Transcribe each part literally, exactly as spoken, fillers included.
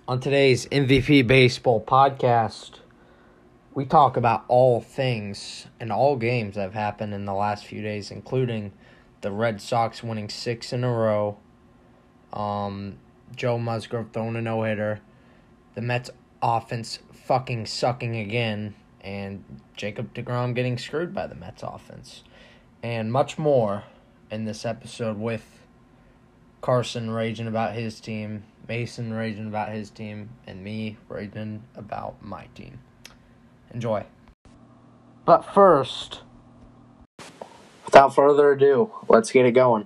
On today's M V P Baseball podcast, we talk about all things and all games that have happened in the last few days, including the Red Sox winning six in a row, um, Joe Musgrove throwing a no-hitter, the Mets offense fucking sucking again, and Jacob deGrom getting screwed by the Mets offense, and much more in this episode with Carson raging about his team, Mason raging about his team, and me raging about my team. Enjoy. But first, without further ado, let's get it going.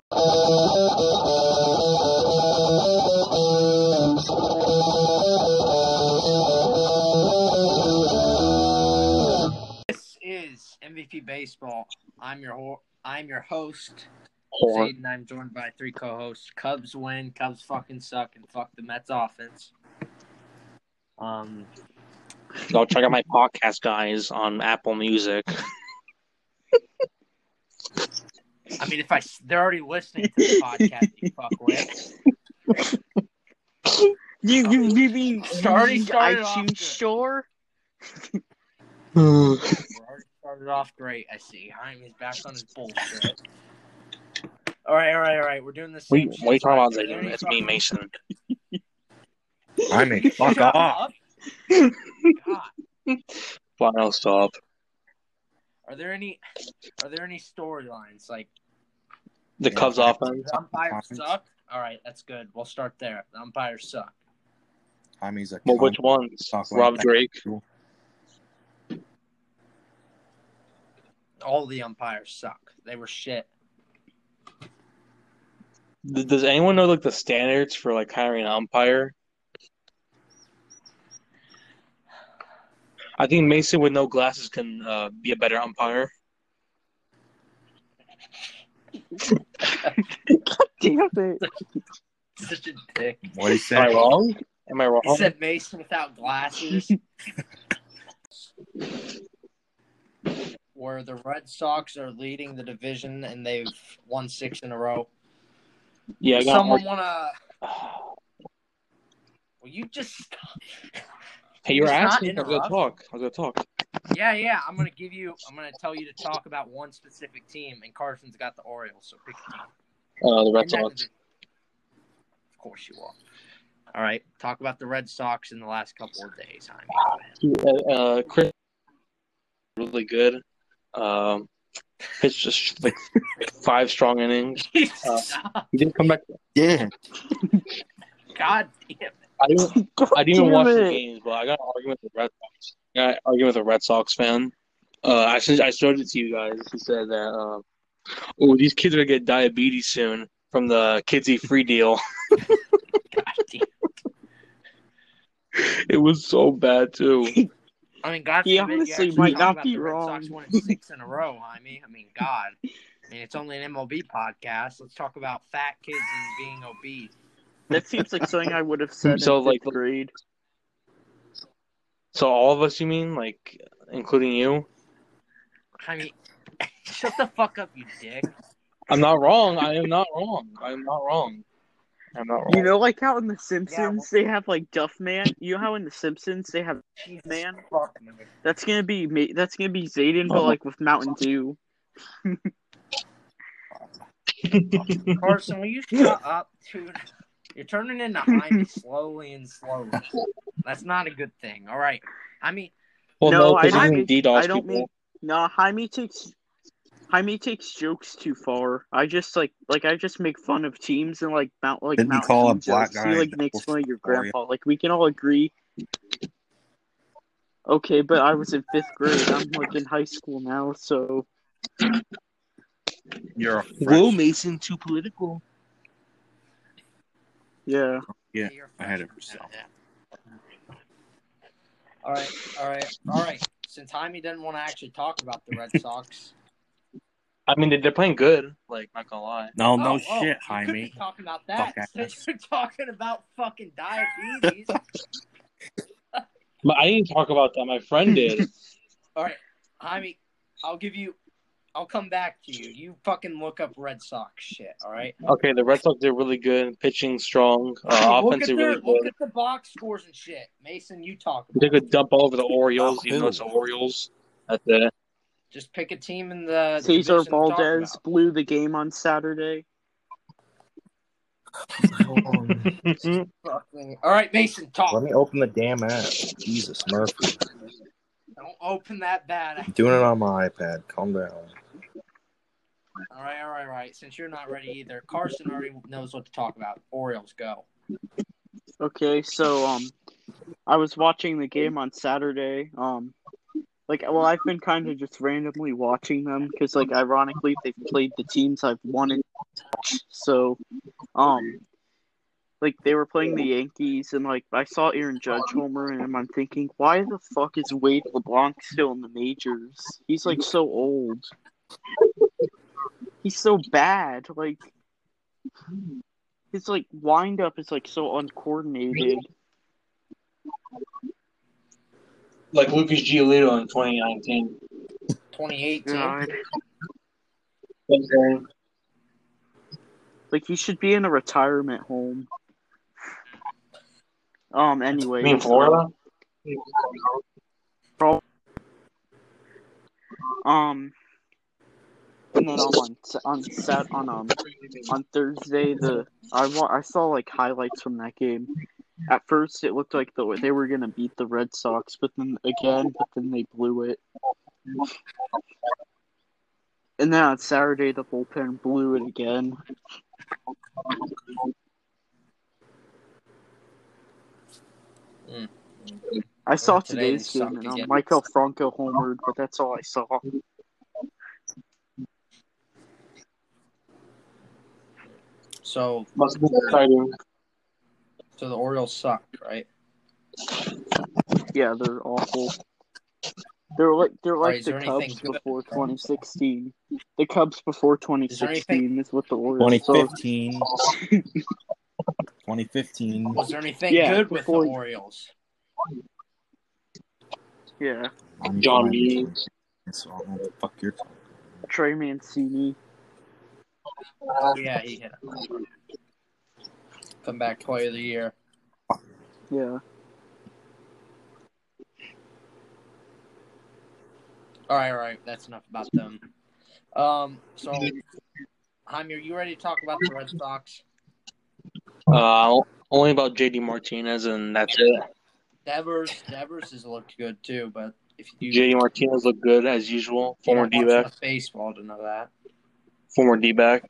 This is M V P Baseball. I'm your ho- I'm your host, Zayden. I'm joined by three co-hosts. Cubs win. Cubs fucking suck, and fuck the Mets offense. Um, Go check out my podcast, guys, on Apple Music. I mean, if I they're already listening to the podcast, you fuckwit. You you you mean Already you mean started off iTunes good. Store? We're already started off great. I see. Jaime's back on his bullshit. All right, all right, all right. We're doing the same. Wait, shit. what are you talking about, Are there Zayden? any It's me, fucking- Mason. I mean, fuck Shut off. up. God. Fine, I'll stop. Are there any? Are there any storylines like The Yeah, Cubs fine. offense. the umpires Offense. suck? All right, that's good. We'll start there. The umpires suck. I mean, he's a Well, cunt. which ones? Talk like Rob that. Drake. All the umpires suck. They were shit. Th- Does anyone know like the standards for like hiring an umpire? I think Mason with no glasses can uh, be a better umpire. Damn it! Such a dick. What he Am I said? wrong? Am I He wrong? said Mason without glasses. Where the Red Sox are leading the division and they've won six in a row. Yeah, I got. Someone wanna? Will you just stop? Hey, you were Just not asking. I was gonna interrupt. talk. I was gonna talk. Yeah, yeah. I'm gonna give you. I'm gonna tell you to talk about one specific team, and Carson's got the Orioles, so pick a team. Uh, the Red In that Sox. division. Of course you will. All right, talk about the Red Sox in the last couple of days, Jaime. Go ahead. Uh, uh, Chris, really good. Um, pitched just like five strong innings. Uh, Stop. He didn't come back. Yeah. God damn it. I didn't. I didn't even Damn watch the it. games, but I got an argument with the Red Sox. I got an argument with a Red Sox fan. Uh, I sent- I showed it to you guys. He said that, uh, oh, these kids are gonna get diabetes soon from the Kids Eat Free deal. God damn. It was so bad too. I mean, God He forbid you honestly actually might talk not about be the Red Sox wrong. winning six in a row, Jaime. I mean, God. I mean, it's only an M L B podcast. Let's talk about fat kids and being obese. That seems like something I would have said So, in like- fifth grade. So all of us, you mean, like, including you? I mean, shut the fuck up, you dick. I'm not wrong. I am not wrong. I am not wrong. I'm not wrong. You know, like how in The Simpsons Yeah, well- they have like Duff Man. You know how in The Simpsons they have Jesus Man? fuck me. That's gonna be ma- that's gonna be Zayden, but Oh. like with Mountain Dew. Carson, will you shut up, dude? You're turning into Jaime slowly and slowly. That's not a good thing. All right. I mean, well, No, no, I because don't you mean- can DDoS I don't people. mean- No, Jaime takes Jaime takes jokes too far. I just like like I just make fun of teams and like mount like Didn't you Mountain call a Dew black jokes. guy He a like devil makes fun of your for you? grandpa. Like we can all agree. Okay, but I was in fifth grade. I'm like in high school now, so You're a Whoa, fresh. Mason, too political. yeah. Yeah, you're ahead of fresh. yourself. All right, all right, all right. Since Jaime doesn't want to actually talk about the Red Sox. I mean, they- they're playing good. Like, not gonna lie. No, Oh, no oh, shit, you could Jaime. be talking about that. Fuck Since you're talking about fucking diabetes. But I didn't talk about that. My friend did. All right, Jaime, I'll give you, I'll come back to you. You fucking look up Red Sox shit, all right? Okay, the Red Sox, they're really good. Pitching strong. Uh, look offense, at they're their, really look good. at the box scores and shit. Mason, you talk They about it. could dump all over the Orioles, Oh, even though it's the Orioles. That's it. Just pick a team in the Cesar division to talk Valdez about. blew the game on Saturday. Fucking- All right, Mason, talk. Let me open the damn app. Jesus, Murphy. Don't open that bad. I'm doing it on my iPad. Calm down. All right, all right, all right. Since you're not ready either, Carson already knows what to talk about. Orioles, go. Okay, so um, I was watching the game on Saturday. Um, like, well, I've been kind of just randomly watching them because, like, ironically, they've played the teams I've wanted to watch. So, um, like, they were playing the Yankees, and like, I saw Aaron Judge homer, and I'm thinking, why the fuck is Wade LeBlanc still in the majors? He's like so old. He's so bad. Like, his like wind up is like so uncoordinated. Like Lucas Giolito in twenty nineteen. twenty eighteen. God. Okay. Like, he should be in a retirement home. Um. Anyway. You mean Florida? Um. And then um, on on sat on um on Thursday the I wa- I saw like highlights from that game. At first, it looked like the they were gonna beat the Red Sox, but then again, but then they blew it. And then on Saturday, the bullpen blew it again. Mm. I saw Today they today's game, sucked and um, again. Michael Franco homered, but that's all I saw. So, Must be exciting. so the Orioles sucked, right? Yeah, they're awful. They're like they're like right, is the there anything Cubs good? before twenty sixteen. The Cubs before twenty Is there sixteen anything? is what the Orioles twenty are. fifteen. twenty fifteen. Was there anything Yeah, good with the before- Orioles? Yeah, I'm John fine. Means. So I don't know what the fuck you're talking about. Trey Mancini. Oh yeah, he hit a home run. Come back player of the year. Yeah. All right, all right. That's enough about them. Um, so, Jaime, are you ready to talk about the Red Sox? Uh, only about J D Martinez, and that's it. Devers, Devers has looked good too, but if you J D Martinez looked good as usual. Former don't watch D-back. enough baseball to know that. Former D-back.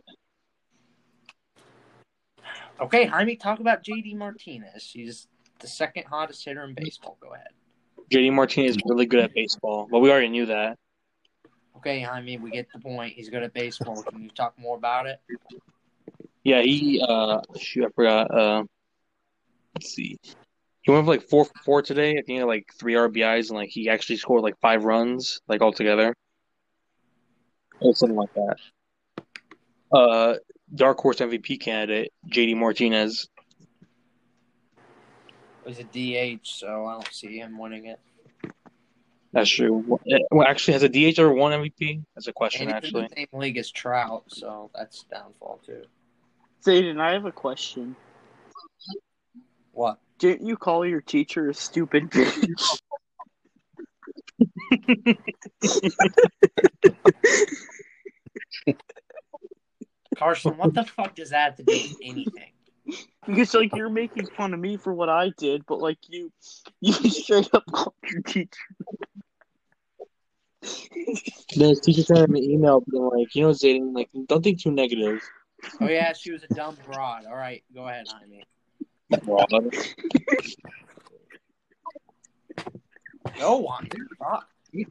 Okay, Jaime, talk about J D Martinez. He's the second hottest hitter in baseball. Go ahead. J D Martinez is really good at baseball, but we already knew that. Okay, Jaime, we get the point. He's good at baseball. Can you talk more about it? Yeah, he uh shoot, I forgot. Uh, let's see. He went for like four for four today. I think he had like three R B Is and like he actually scored like five runs like altogether. Or something like that. Uh, dark horse M V P candidate J D Martinez. He's a D H, so I don't see him winning it. That's true. Well, actually, has a D H ever won M V P? That's a question, And he's in actually. the same league as Trout, so that's downfall too. Zayden, I have a question. What? Didn't you call your teacher a stupid bitch? Carson, what the fuck does that have to do with anything? Because like you're making fun of me for what I did, but like you, you straight up called your teacher. Then his teacher sent him an email being like, you know, Zayden, like, don't think too negative. Oh yeah, she was a dumb broad. All right, go ahead, Jaime. Broad. Go on, fuck.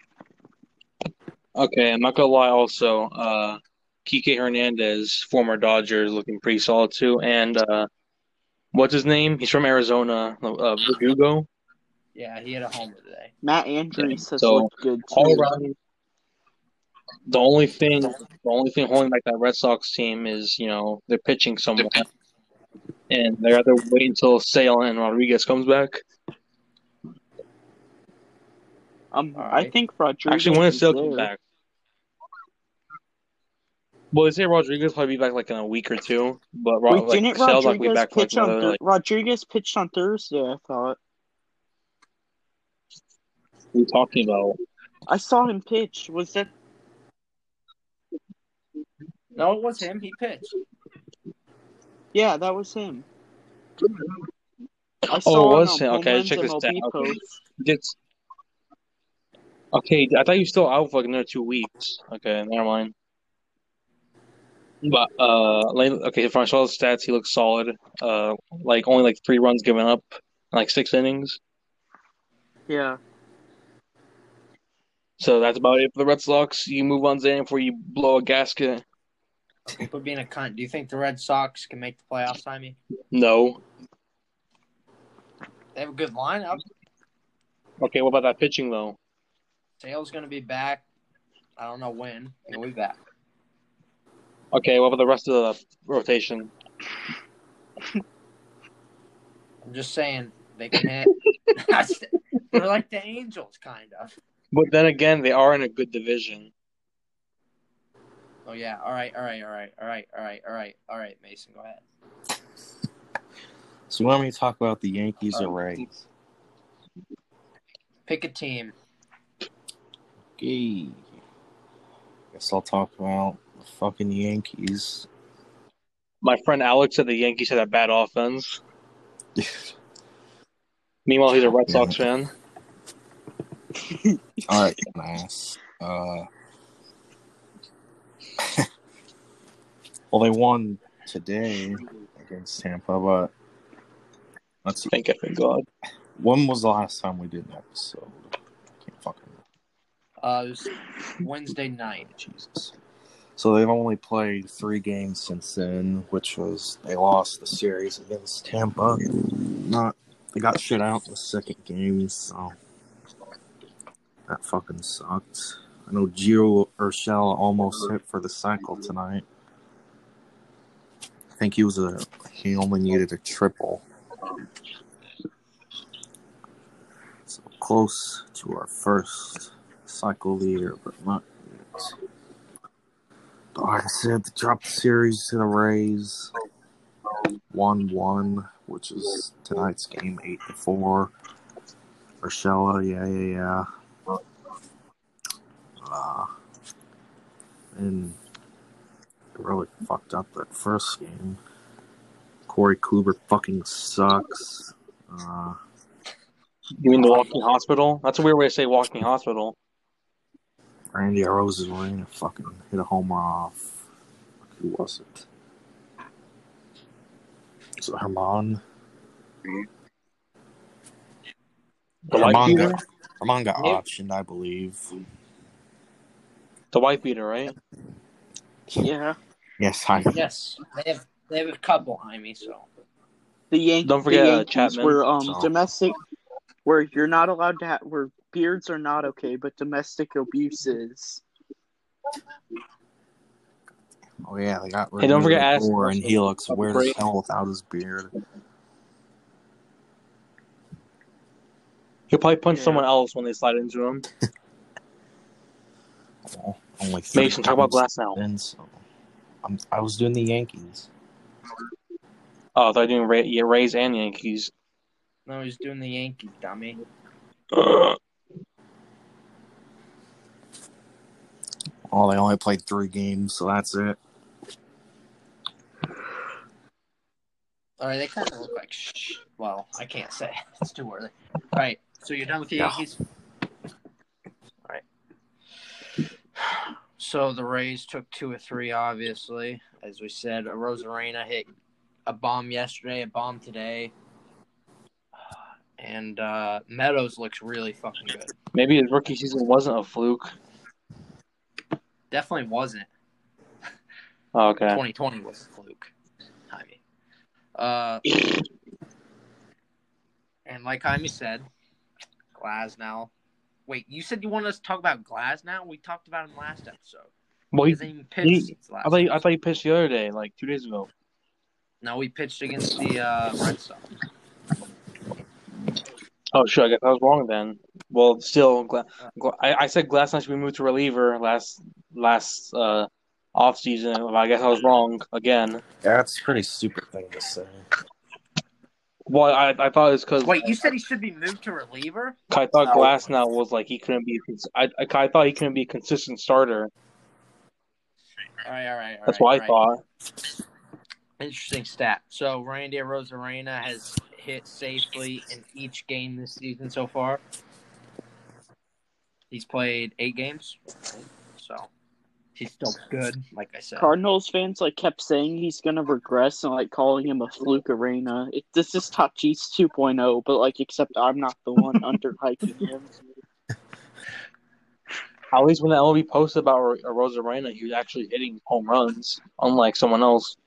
Okay, I'm not gonna lie. Also, uh, Kike Hernandez, former Dodger, is looking pretty solid too. And uh, what's his name? He's from Arizona. Uh, Verdugo. Yeah, he had a homer today. Matt Andrews has So, looked good too. All around, the only thing, the only thing holding back that Red Sox team is, you know, they're pitching somewhat, and they either wait until Sale and Rodriguez comes back. Um, All I right. think Rodriguez Actually, when is does Sale there. come back? Well, they say Rodriguez will probably be back like in a week or two, but Ro- Wait, like didn't Sal's not gonna be Rodriguez back for like pitch on another th- like. Rodriguez pitched on Thursday? I thought What are you talking about? I saw him pitch. Was that? No, it was him. He pitched. Yeah, that was him. I Oh, saw it on was um, him. Home Okay, I Runs checked the stat. M L B Okay, post. Gets okay. I thought you were still out for like another two weeks. Okay, never mind. But uh, like, okay, if I saw the stats, he looks solid. Uh, like only like three runs given up, in, like six innings. Yeah. So that's about it for the Red Sox. You move on Zan before you blow a gasket. Okay, quit being a cunt. Do you think the Red Sox can make the playoffs, Jaime? No. They have a good lineup. Okay, what about that pitching though? Sale's going to be back. I don't know when. He'll be back. Okay, what about the rest of the rotation? I'm just saying they can hit. They're like the Angels, kind of. But then again, they are in a good division. Oh, yeah. All right, all right, all right, all right, all right, all right, all right, Mason, go ahead. So you want me to talk about the Yankees or Rays? Pick a team. Okay. Guess I'll talk about the fucking Yankees. My friend Alex said the Yankees had a bad offense. Meanwhile, he's a Red Sox fan. All right, nice. Uh, well, they won today against Tampa, but let's see. Thank effing God. When was the last time we did an episode? I can't fucking remember. Uh, it was Wednesday night. Jesus. So they've only played three games since then, which was they lost the series against Tampa. Not they got shit out in the second game, so that fucking sucked. I know Gio Urshela almost hit for the cycle tonight. I think he was a he only needed a triple. So close to our first cycle leader, but not yet. Like I said, they dropped the series to the Rays one one, which is tonight's game eight to four. Urshela, yeah, yeah, yeah. Uh, and it really fucked up that first game. Corey Kluber fucking sucks. Uh, You mean the walking hospital? That's a weird way to say walking hospital. Randy Arozarena fucking hit a home run off. Who was it? Was it Herman? The white Herman beater? got, Herman got Yep. optioned, I believe. The white beater, right? Yeah. Yes, I. Yes, they have they have a couple, Jaime, so. The Yan- Don't forget, the uh, Yankees Chapman. were um So- domestic, where you're not allowed to have where beards are not okay, but domestic abuse is. Oh yeah, they got rid Hey, don't of forget the Addison door, and he Russell. looks weird Great. as hell without his beard. He'll probably punch Yeah. someone else when they slide into him. Well, only three Mason, talk about games Glass now. in, so I'm, I was doing the Yankees. Oh, they're doing Ray, yeah, Rays and Yankees. No, he's doing the Yankees, dummy. Uh, Oh, they only played three games, so that's it. All right, they kind of look like shh. Well, I can't say. It's too early. All right, so you're done with the Yeah. Yankees? All right. So the Rays took two or three, obviously. As we said, Rosarena hit a bomb yesterday, a bomb today. And uh, Meadows looks really fucking good. maybe his rookie season wasn't a fluke. Definitely wasn't. Oh, okay. twenty twenty was a fluke. Jaime. Uh, and like Jaime said, Glasnow. Wait, you said you wanted us to talk about Glasnow? We talked about him last episode. Well, He he, hasn't even pitched he- since last I thought he, I episode. thought he pitched the other day, like two days ago. No, he pitched against the uh, Red Sox. Oh, sure. I guess I was wrong then. Well, still, Gla- Gla- I, I said Glass should be moved to reliever last last uh, off season. I guess I was wrong again. Yeah, that's a pretty stupid thing to say. Well, I I thought it was because Wait, you said he should be moved to reliever? I thought No. Glasnow was like he couldn't be. I, I I thought he couldn't be a consistent starter. All right, all right, all That's right, what I right. thought. Interesting stat. So Randy Arozarena has hit safely in each game this season so far. He's played eight games, so he's still good. Like I said, Cardinals fans like kept saying he's gonna regress and like calling him a fluke arena. It, this is Tatis two point oh, but like except I'm not the one underhyping him. At least when the L B posted about Rosarena, he was actually hitting home runs, unlike someone else.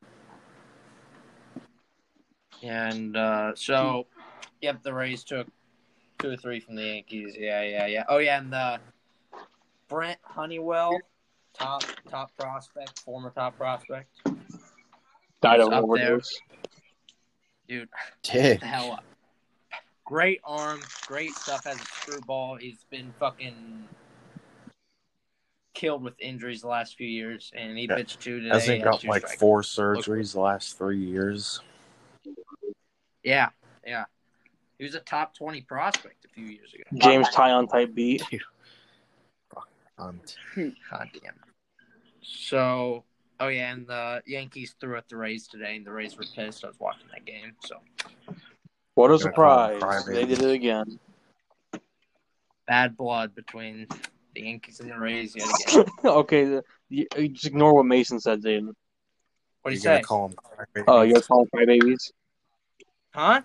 and uh, so yep, the Rays took two or three from the Yankees. Yeah, yeah, yeah. Oh yeah, and the Brent Honeywell, top top prospect, former top prospect, Died He's of up overdose. dude. Dick. The hell up. Great arm, great stuff as a screwball. He's been fucking killed with injuries the last few years, and he Yeah. pitched two today. Hasn't he had got two like strikeouts. four surgeries the last three years? Yeah, yeah. He was a top twenty prospect a few years ago. James Tyon type beat. Um, God damn. So, oh yeah, and the Yankees threw at the Rays today, and the Rays were pissed. I was watching that game, so What a Gonna call him surprise! crybaby. They did it again. bad blood between the Yankees and the Rays yet again. Okay, the, you, you just ignore what Mason said, David. What do you you're gonna say? call him crybaby? Oh, you're calling crybabies? Huh?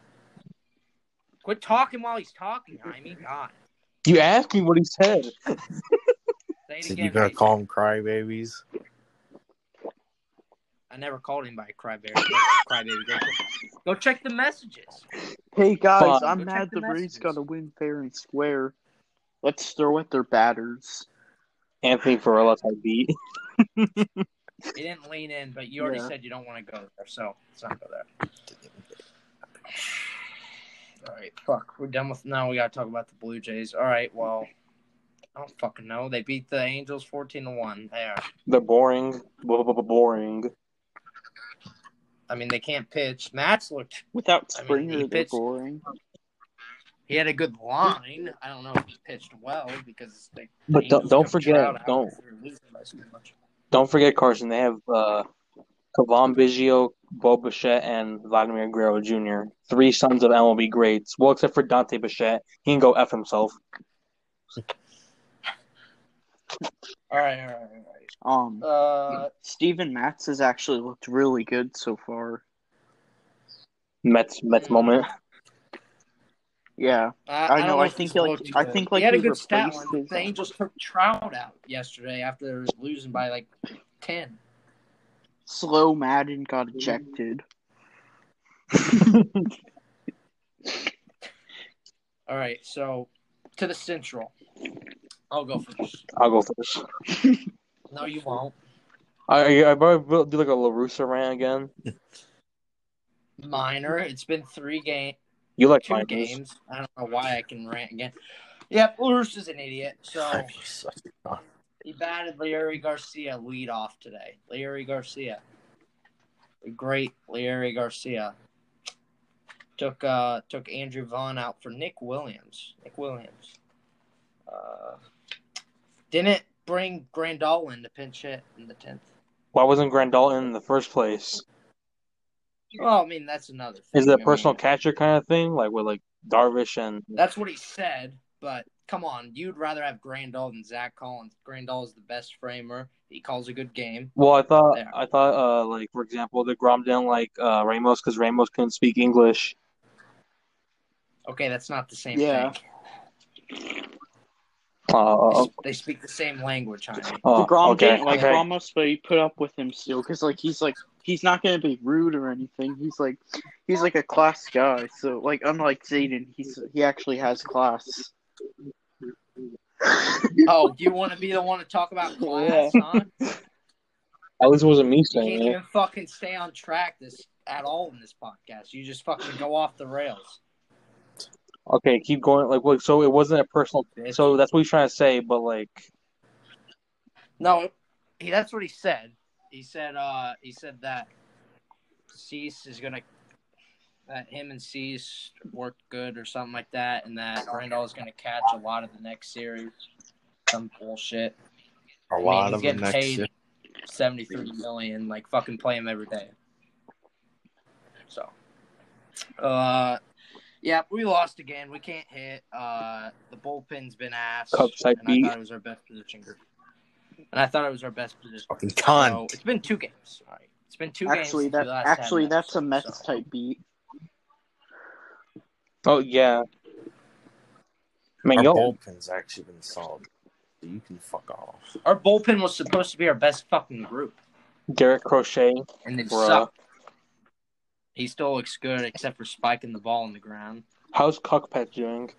Quit talking while he's talking, Jaime. God. You asked me what he said. Say it So again. you gonna Mason. call him crybabies? I never called him by crybaby. Crybaby. Go, go check the messages. Hey guys, Fine. I'm Go check mad the the Rays messages. gotta win fair and square. Let's throw at their batters. Anthony Varela type beat. You didn't lean in, but you already Yeah. said you don't want to go there, so let's not go there. All right, fuck. We're done with now. We gotta talk about the Blue Jays. All right, well, I don't fucking know. They beat the Angels fourteen to one. There. They're boring. Boring. I mean, they can't pitch. Matz looked. Without I mean, Springer, he they're pitched- boring. He had a good line. I don't know if he pitched well because they. But the don't- Angels don't took forget, Trout out don't- after losing by so much. Don't forget, Carson, they have uh, Kavam Biggio, Bo Bichette, and Vladimir Guerrero Junior Three sons of M L B greats. Well, except for Dante Bichette. He can go F himself. All right, all right, all Um, right. Uh, Steven Matz has actually looked really good so far. Mets Mets moment. Yeah, I, I don't know, I if think, he's like- looked I good. think, like, he had a he good stat replaced line. his- The Angels took Trout out yesterday after losing by like ten. Slow Madden got ejected. All right, so to the Central. I'll go first. I'll go first. No, you won't. I I probably will do like a LaRussa rant again. Minor. It's been three game, You like two minors. games. I don't know why I can rant again. Yep, Lurs is an idiot. So he batted Larry Garcia lead off today. Larry Garcia, the great Larry Garcia, took uh took Andrew Vaughn out for Nick Williams. Nick Williams. Uh, didn't bring Grandal in to pinch hit in the tenth. Why wasn't Grandal in the first place? Well, I mean that's another thing. Is it I a personal mean, catcher kind of thing, like with like Darvish and? That's what he said, but come on, you'd rather have Grandal than Zach Collins. Grandal is the best framer. He calls a good game. Well, I thought There. I thought uh like for example, the Grom didn't like uh Ramos because Ramos couldn't speak English. Okay, that's not the same Yeah. thing. Uh, They, they speak the same language, honey. oh, DeGrom okay, didn't like okay. Ramos, but he put up with him still because, like, he's like he's not gonna be rude or anything. He's like he's like a class guy. So, like, unlike Zayden, he's he actually has class. Oh, do you want to be the one to talk about class, huh? At least it wasn't me You saying can't it. even fucking stay on track this at all in this podcast. You just fucking go off the rails. Okay, keep going. Like, well, so it wasn't a personal. Bitch. So that's what he's trying to say, but like, No, he that's what he said. He said uh he said that Cease is gonna that him and Cease work good or something like that, and that Grandal is gonna catch a lot of the next series. Some bullshit. A I mean, lot he's of the getting next paid year. seventy-three million. Like fucking play him every day. So, uh, yeah, we lost again. We can't hit. Uh, the bullpen's been ass, Cubs type and I beat. thought it was our best position group. And I thought it was our best position. Fucking So cunt. it's been two games. All right, it's been two Actually, games. that since we last actually had an that's a episode, Mets so. type beat. Oh yeah. I mean, Our yo, bullpen's actually been solid. You can fuck off. Our bullpen was supposed to be our best fucking group, Garrett Crochet, and it Bruh. sucked. He still looks good, except for spiking the ball in the ground. how's Cuckpet doing?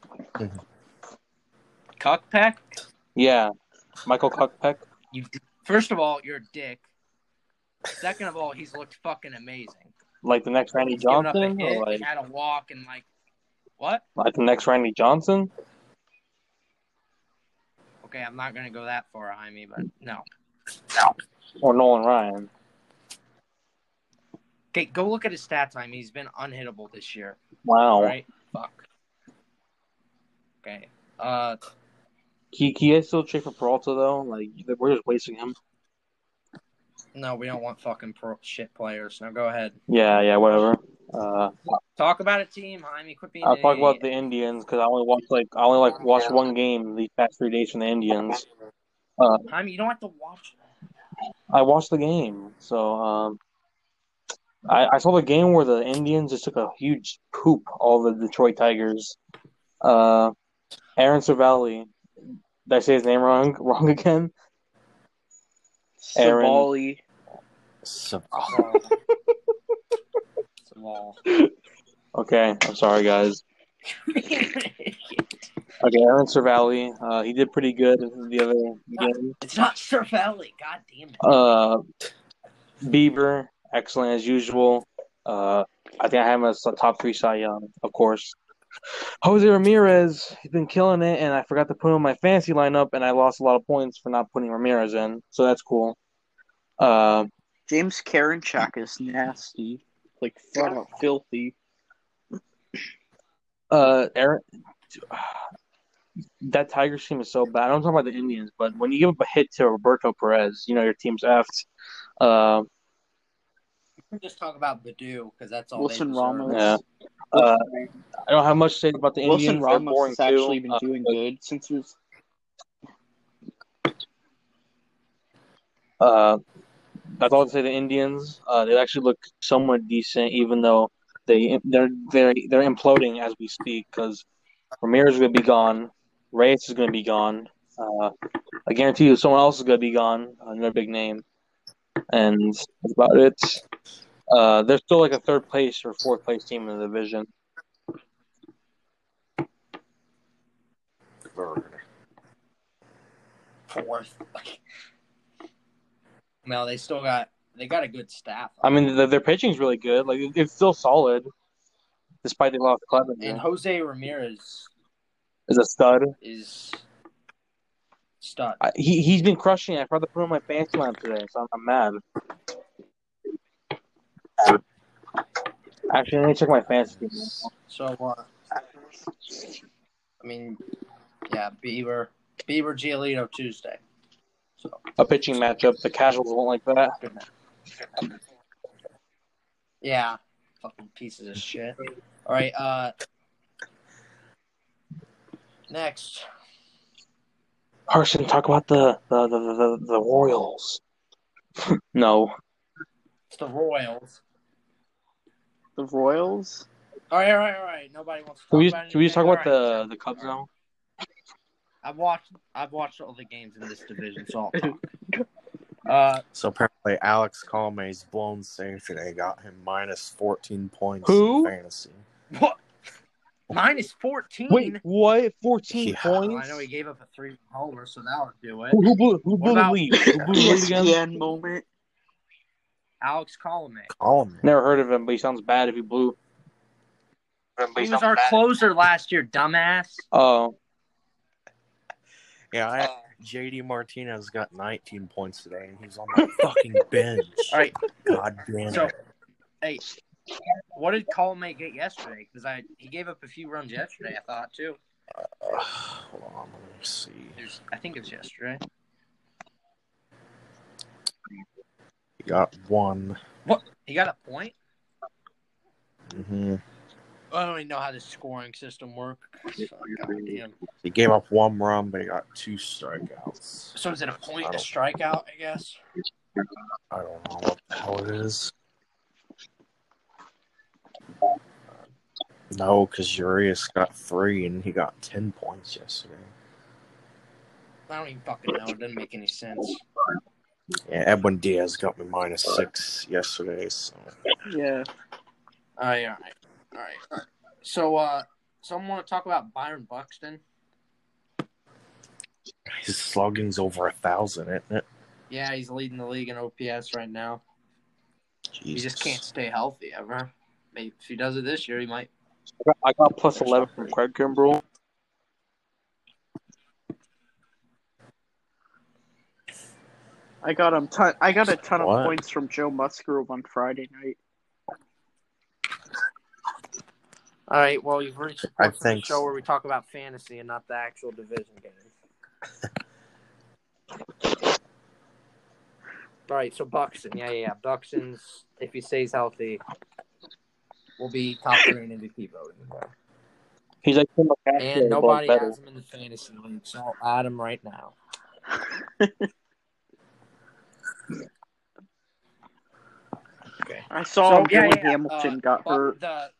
Cuckpeck? Yeah, Michael Cuckpeck. You first of all, you're a dick. Second of all, he's looked fucking amazing. Like the next Randy He's given up a Johnson, hit. or like He had a walk and like what? like the next Randy Johnson. Okay, I'm not gonna go that far, Jaime, but no. Or Nolan Ryan. Okay, go look at his stats, Jaime. He's been unhittable this year. Wow. All right, fuck. Okay, uh, He he is still trade for Peralta though. Like we're just wasting him. no, we don't want fucking pro shit players. Now go ahead. Yeah, yeah, whatever. Uh, Talk about a team, Jaime. Quit being I'll an talk about idiot. the Indians because I only watched like I only like watched one game these past three days from the Indians. Uh, Jaime, you don't have to watch. I watched the game, so um, I I saw the game where the Indians just took a huge poop all the Detroit Tigers. Uh, Aaron Cervalli. Did I say his name wrong? Wrong again? Aaron. Savali. So, Saval. Okay, I'm sorry, guys. Okay, Aaron Cervalli. Uh, he did pretty good the other game. It's not Cervelli. God damn it. Uh, Bieber, excellent as usual. Uh, I think I have him as a top three Cy Young, of course. Jose Ramirez, he's been killing it, and I forgot to put him in my fantasy lineup, and I lost a lot of points for not putting Ramirez in, so that's cool. Uh, James Karinchak is nasty, like flat out filthy. uh, Aaron, that Tigers team is so bad. I don't talk about the Indians, but when you give up a hit to Roberto Perez, you know your team's effed. Uh, Just talk about Badu because that's all Wilson they deserve. Ramos. yeah. Uh, I don't have much to say about the Wilson Indians. They're Ramos boring has actually too. been Uh, doing good since he was. Uh, that's all to say. The Indians, uh, they actually look somewhat decent, even though they they're they're they're imploding as we speak. Because Ramirez is going to be gone, Reyes is going to be gone. Uh, I guarantee you, someone else is going to be gone. Another big name, and that's about it. Uh, they're still like a third place or fourth place team in the division. Fourth. No, they still got they got a good staff. I mean, the, their pitching's really good. Like it- it's still solid, despite they lost Clevenger. And Jose Ramirez Is a stud. is stud. I, he he's been crushing it. I forgot to put him in my fantasy lineup today, so I'm, I'm mad. Actually, let me check my fantasy team. So, uh, I mean, yeah, Bieber, Bieber Giolito Tuesday. So A pitching matchup. The casuals won't like that. good night. Yeah, fucking pieces of shit. All right, uh, next. Carson, talk about the the the the, the Royals. No, It's the Royals. The Royals? All right, all right, all right. Nobody wants to talk can we about just, can we just talk anything? about All right. the the Cubs now? I've watched I've watched all the games in this division, so I'll talk. Uh, so apparently Alex Colomy's blown save today got him minus fourteen points Who? in fantasy. what? Minus fourteen. Wait, what? Fourteen Yeah. Well, points? I know he gave up a three homer, so that would do it. Who, who blew, who blew the about- lead? Who blew the lead again? E S P N moment. Alex Colome. Colomay. Never heard of him, but he sounds bad if he blew. He was our closer last year, dumbass. Oh, Yeah, I, J D Martinez got nineteen points today, and he's on my fucking bench. All right. God damn So, it. hey, what did Colomay get yesterday? Because I he gave up a few runs yesterday, I thought, too. Uh, hold on, let me see. There's, I think it was yesterday. He got one. What? He got a point? Mm-hmm. I don't even know how this scoring system works. Goddamn. He gave up one run, but he got two strikeouts. So is it a point, I a don't- strikeout, I guess? I don't know what the hell it is. No, because Urias got three, and he got ten points yesterday. I don't even fucking know. It doesn't make any sense. Yeah, Edwin Diaz got me minus six yesterday, so... Yeah. All right, all right, all right. All right. So, uh, someone want to talk about Byron Buxton? His slugging's over a thousand, isn't it? Yeah, he's leading the league in O P S right now. Jesus. He just can't stay healthy ever. Maybe if he does it this year, he might. I got plus eleven from Craig Kimbrell. I got him ton. I got a ton What? of points from Joe Musgrove on Friday night. All right, well, you've reached the I part of the think show so. where we talk about fantasy and not the actual division game. All right, so Buxton, yeah, yeah, yeah. Buxton's, if he stays healthy, will be top three in M V P voting. He's like Tim McCaffrey, And nobody but better. has him in the fantasy league, so I'll add him right now. Okay. I saw So, him. yeah, Billy yeah, yeah. Hamilton Uh, got but hurt. The...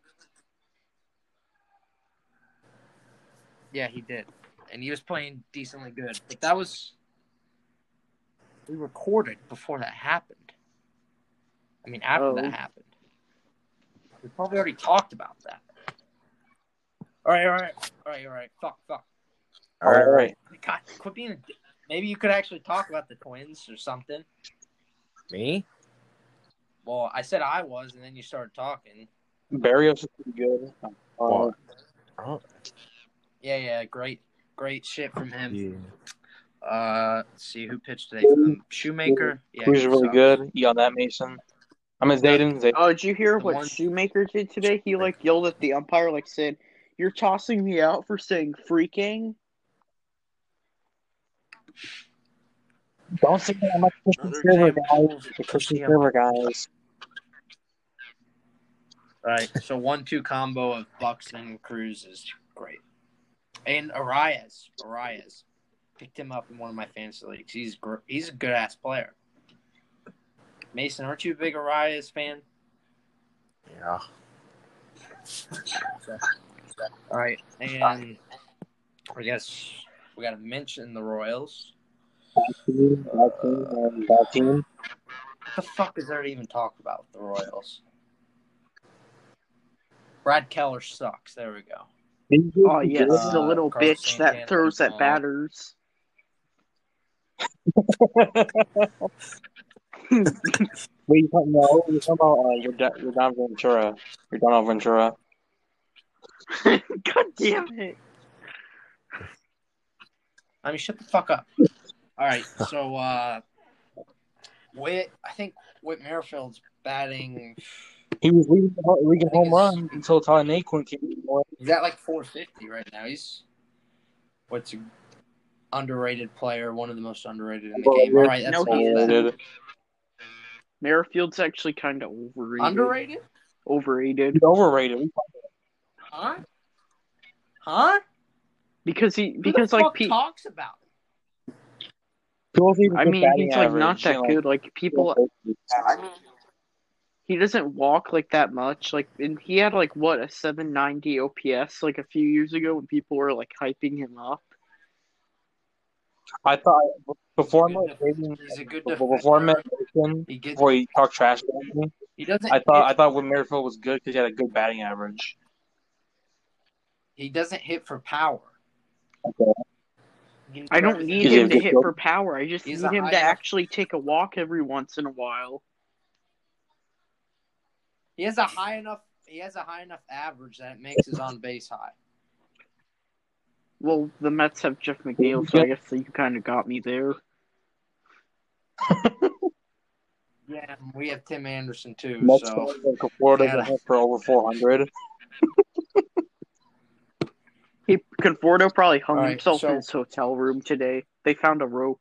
Yeah, he did. And he was playing decently good. But that was... We recorded before that happened. I mean, after Oh. that happened. We probably already talked about that. All right, all right. All right, all right. Fuck, fuck. All right, all right. God, quit being a... dick. Maybe you could actually talk about the Twins or something. Me? Well, I said I was, and then you started talking. Barrios is pretty good. Uh, What? Oh, Yeah, yeah, great, great shit from him. yeah. Uh, let's see who pitched today for them. Shoemaker. Yeah, Cruz he is really sucks. good. You on that, Mason? I mean, Zayden. Zayden. Oh, did you hear The what one- Shoemaker did today? He like yelled at the umpire, like said, "You're tossing me out for saying freaking." Don't say that. I'm like Christian Another Silver example guys. of The Christian the Silver guys. All right, so one-two combo of Buxton and Cruz is great, and Arias. Arias picked him up in one of my fantasy leagues. He's gr- he's a good ass player. Mason, aren't you a big Arias fan? Yeah. All right, and I guess we got to mention the Royals. Team, bad team, and bad team. What the fuck is there to even talk about with the Royals? Brad Keller sucks. There we go. Oh yes, Uh, the little Carlos bitch Santana that throws at ball. batters. Wait, you talking about? You're talking about uh, your your Don Ventura. Your Donald Ventura. God damn it! I mean, shut the fuck up. All right, so uh, Whit, I think Whit Merrifield's batting. He was leading the league in I think home runs until Tyler Naquin came in. He's at like four fifty right now. He's what's an underrated player, one of the most underrated in the game. All right, that's No, enough he of that. Underrated. Merrifield's actually kind of overrated. Underrated? Overrated He's overrated. Huh? Huh? because he Who because the like fuck pe- talks about it? People think I good mean batting he's like not average that and, good. Like people, he doesn't walk like that much. Like and he had like what a seven ninety O P S like a few years ago when people were like hyping him up. I thought before He's I a met good Nathan, def- he's a good before I met defender. Nathan, He gets. before he talked trash about me, He doesn't. I thought I hit, thought Whit Merrifield was good because he had a good batting average. he doesn't hit for power. Okay. He I don't represents- need Is he a him to good hit fielder? for power. I just He's need a him high to enough- actually take a walk every once in a while. He has a high enough. He has a high enough average that it makes his on base high. Well, the Mets have Jeff McNeil, so I guess you kind of got me there. Yeah, we have Tim Anderson too. Mets So fans in Florida gotta- hit for over four hundred. He Conforto probably hung All right, himself so- in his hotel room today. They found a rope.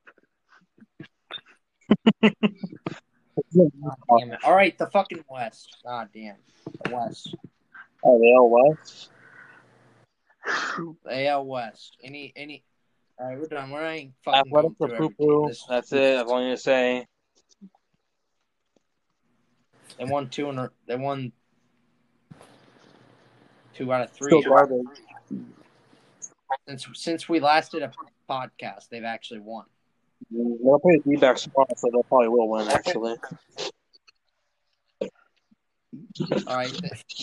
God damn it. All right, the fucking West. God damn. The West. Oh, the L West. The A L West. Any, any. All right, we're done. We're ain't fucking going Athletics or through every team. poo-poo. This- That's it. That's all I'm gonna say. They won two and they won two out of three. Still garbage. Since since we last did a podcast, they've actually won. They'll play the D-backs tomorrow, so they probably will win. Actually. All right.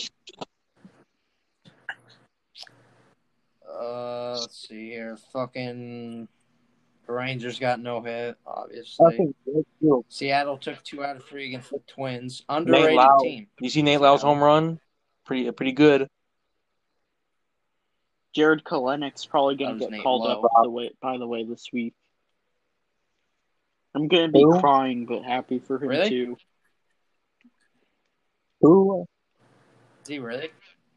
Uh, let's see here. Fucking Rangers got no hit, I obviously. think they do. Seattle took two out of three against the Twins. Nate Underrated Lau. team. You see Nate Lau's home run? Pretty, pretty good. Jared Kalenic's probably going That to was get Nate called Lowe. up the way, by the way this week. I'm going to be Who? crying, but happy for him Really? too. Who? Is he really?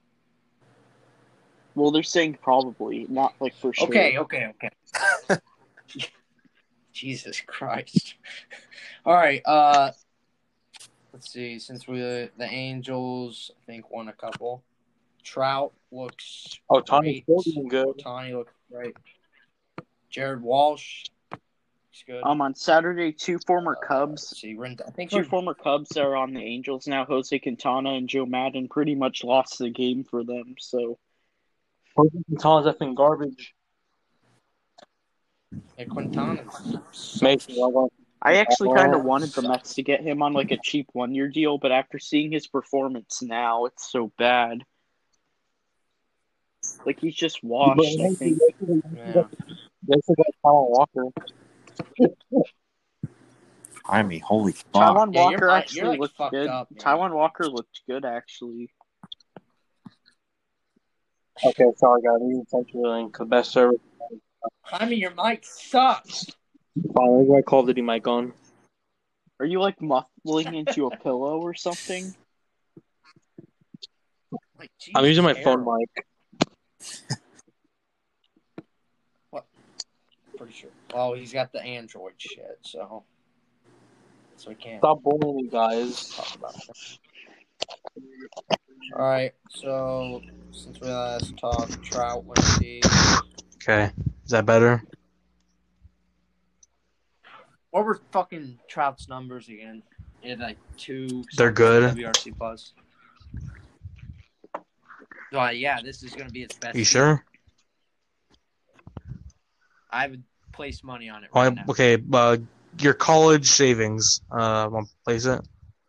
Well, they're saying probably, not like for sure. Okay, okay, okay. Jesus Christ. All right. Uh, let's see. Since we the Angels, I think won a couple. Trout looks. Oh, Tommy's great. still doing good. Otani looks great. Jared Walsh. He's good. Um, on Saturday, two former Uh, Cubs, let's see, Rend- I think two we're former Cubs are on the Angels now. Jose Quintana and Joe Madden pretty much lost the game for them. So Tom's effing garbage. yeah, Quintana. Mason, I'm going- I actually kind Oh. of wanted the Mets to get him on like a cheap one-year deal, but after seeing his performance now, it's so bad. Like he's just washed. I think. Yeah. They still got Kyle Walker. I mean, holy fuck. Taiwan Yeah, you're Walker like- actually you're, like, looked fucked good. up, man. Taiwan Walker looked good actually. Okay, sorry guys. We essentially the best service. I mean, your mic sucks. Finally, got Call of Duty mic on. Are you like muffling into a pillow or something? Like, I'm Jesus, using my Harold. phone mic. Pretty sure. Well, he's got the Android shit, so so we can't Stop bullying me, guys. talk about it. All right, so since we last talked, Trout went deep. Okay, is that better? What were fucking Trout's numbers again? He had like two. They're good. W R C plus. Uh, yeah, this is gonna be its best. You season. sure? I would place money on it Oh, right I- now. okay, uh, your college savings. Uh, want to place it?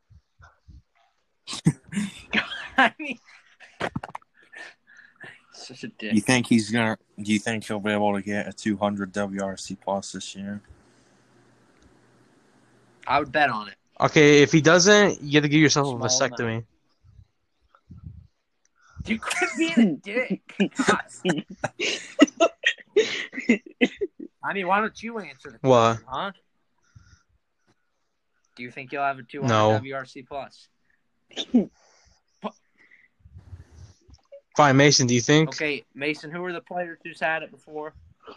I mean, such a dick. You think he's gonna? Do you think he'll be able to get a two hundred W R C plus this year? I would bet on it. Okay, if he doesn't, you have to give yourself a Small vasectomy. You quit being a dick. God. I mean, why don't you answer the question, What? huh? Do you think you'll have a two hundred No. W R C plus? Fine, Mason. Do you think? Okay, Mason, who are the players who's had it before?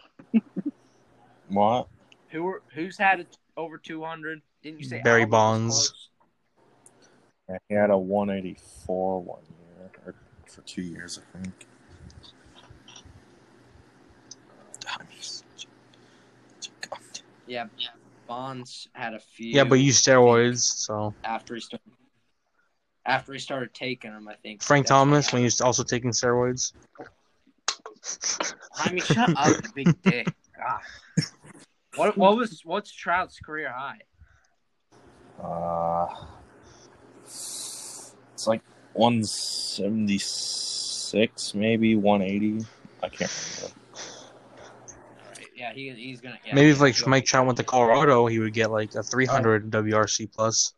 What? Who were who's had it over two hundred? Didn't you say Barry Albert was Bonds. close? Yeah, he had a one eighty-four one year, or for two years, I think. Damn, he's such a- such a cunt. Yeah, Bonds had a few. Yeah, but you use steroids, so after he started after he started taking them, I think. Frank that's when Thomas he when had he was also taking steroids. it. I mean, shut up, you big dick. God. What what was what's Trout's career high? Uh, it's like one seventy-six, maybe one eighty. I can't remember. All right, yeah, he he's gonna. Yeah, Maybe if he's like gonna Mike go- Trout went to Colorado, he would get like a three hundred W R C plus.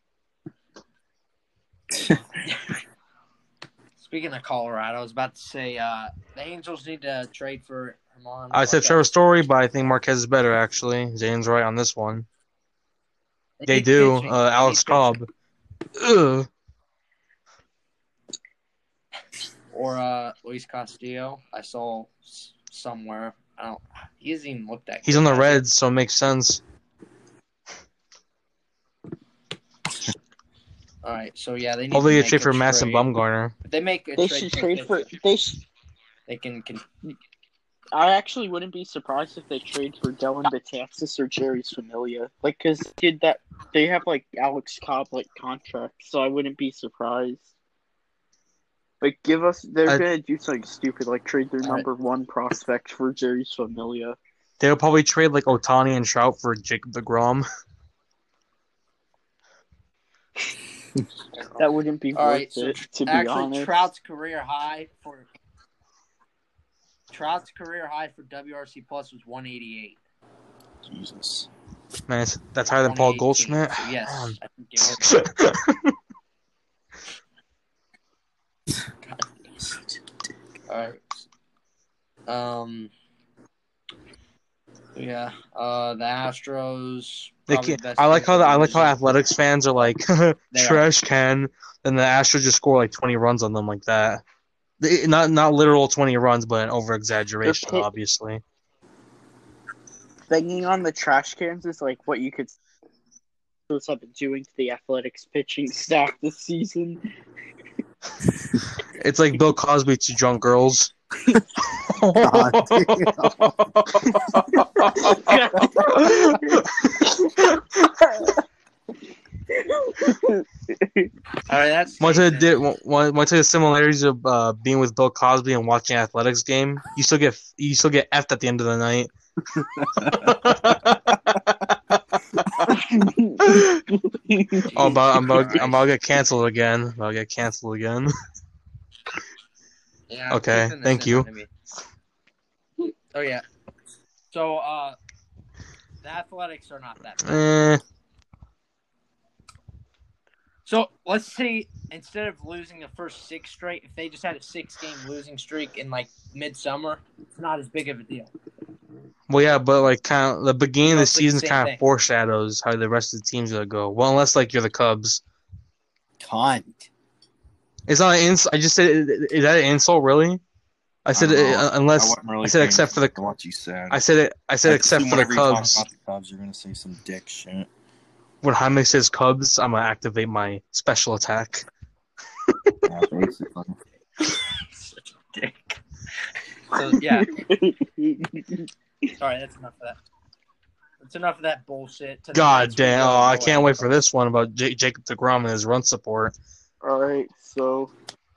Speaking of Colorado, I was about to say uh, the Angels need to trade for Come on. I said wake Trevor up. Story, but I think Marquez is better, actually. Zane's right on this one. They need do. pitching. Uh, They Alex need pitching. Cobb. Ugh. Or uh, Luis Castillo. I saw s- somewhere. I don't. He doesn't even look that. He's good, on the has he? Reds, so it makes sense. All right. So yeah, they need Hopefully to they make trade a for Madison trade. Bumgarner. If they make a They trade. should pick, trade they, for they. Sh- they can. can I actually wouldn't be surprised if they trade for Dylan Betances or Jerry's Familia. Like, cause did that they have like Alex Cobb like contracts, so I wouldn't be surprised. Like, give us they're I- gonna do something stupid, like trade their All right. number one prospect for Jerry's Familia. They'll probably trade like Otani and Trout for Jacob deGrom. That wouldn't be All worth right. So it, to be actually, honest. Trout's career high for Trout's career high for W R C Plus was one eighty-eight. Jesus. Man, it's- that's higher than Paul twenty eighteen. Goldschmidt. So yes, Man. I think it was. All right. Um. Yeah. Uh. The Astros. They probably can, best I like team how the, in I like how division. Athletics fans are like are. trash can, and the Astros just score like twenty runs on them like that. They, not not literal twenty runs, but an over exaggeration, They're pit- obviously. Banging on the trash cans is like what you could have been doing to the Athletics pitching staff this season. It's like Bill Cosby to drunk girls. God All right. That's. Want to safe di- then. want, want to tell you the similarities of uh, being with Bill Cosby and watching an athletics game? You still get you still get effed at the end of the night. Oh, I'm about, I'm, about, I'm about to get canceled again. I'm about to get canceled again. Yeah, Okay, keeping this thank in you. on me. Oh yeah. So uh, the Athletics are not that bad. Eh, So let's say instead of losing the first six straight, if they just had a six-game losing streak in like midsummer, it's not as big of a deal. well, yeah, but like kind of the beginning of the Mostly the season same kind thing. of foreshadows how the rest of the team's gonna go. Well, unless like you're the Cubs. Cunt. It's not an insult. I just said, is that an insult, really? I said, I don't know. uh, I unless wasn't really I said paying except for the, attention to what you said. I said it. I said I except assume for the whenever you talk Cubs. about the Cubs, you're gonna say some dick shit. When Jaime says Cubs, I'm gonna activate my special attack. Yeah, basically. Such a dick. So yeah. All right, that's enough of that. That's enough of that bullshit. To the God Mets, we damn! go Oh, I go can't wait Astros. for this one about J- Jacob deGrom and his run support. Alright, so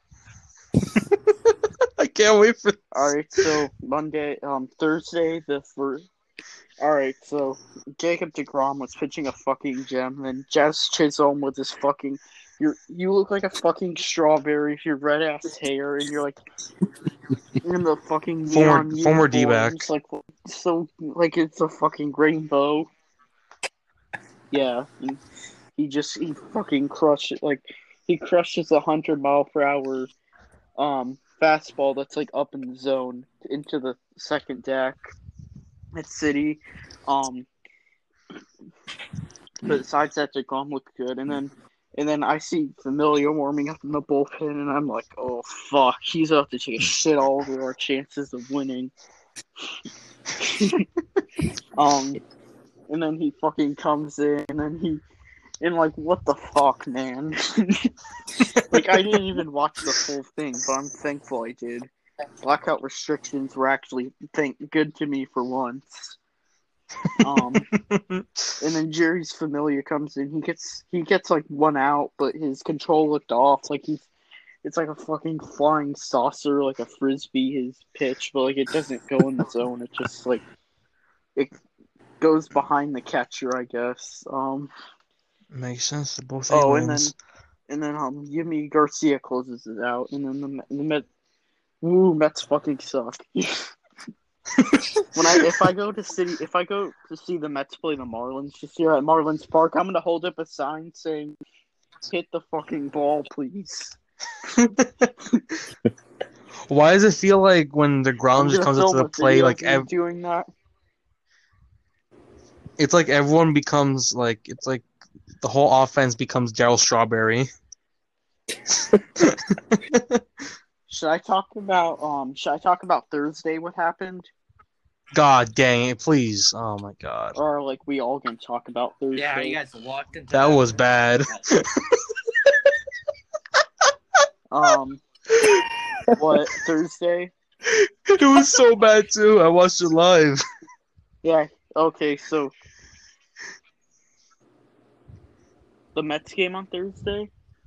I can't wait for. alright, so Monday um Thursday the first Alright, so Jacob deGrom was pitching a fucking gem, and Jazz Chisholm with his fucking you you look like a fucking strawberry with your red ass hair, and you're like in the fucking Former- neon former uniforms, D-back. like so like it's a fucking rainbow. Yeah, and he just he fucking crushed it. Like he crushes a hundred mile per hour um fastball that's like up in the zone into the second deck at City. Um, but besides that, DeGrom looked good, and then and then I see Familia warming up in the bullpen, and I'm like, oh fuck, he's about to take a shit all over our chances of winning. um, and then he fucking comes in, and then he. And like, what the fuck, man? Like, I didn't even watch the full thing, but I'm thankful I did. Blackout restrictions were actually thank good to me for once. Um, and then Jerry's Familia comes in. He gets he gets like one out, but his control looked off. Like he's it's like a fucking flying saucer, like a frisbee. His pitch, but like it doesn't go in the zone. It just like it goes behind the catcher, I guess. Um. Makes sense to both Oh, and then aliens. and then um, Yimi Garcia closes it out, and then the the Met, woo, Mets fucking suck. When I if I go to city if I go to see the Mets play the Marlins this year at Marlins Park, I'm gonna hold up a sign saying, "Hit the fucking ball, please." Why does it feel like when the ground I'm just gonna comes into film the a play, video like of me ev- doing that. it's like everyone becomes like it's like the whole offense becomes Daryl Strawberry. Should I talk about um? Should I talk about Thursday? What happened? God dang it! Please, oh my god, Or are, like we all gonna talk about Thursday? Yeah, are you guys locked into that that? was bad. Um, what Thursday? It was so bad too. I watched it live. Yeah. Okay. So the Mets game on Thursday.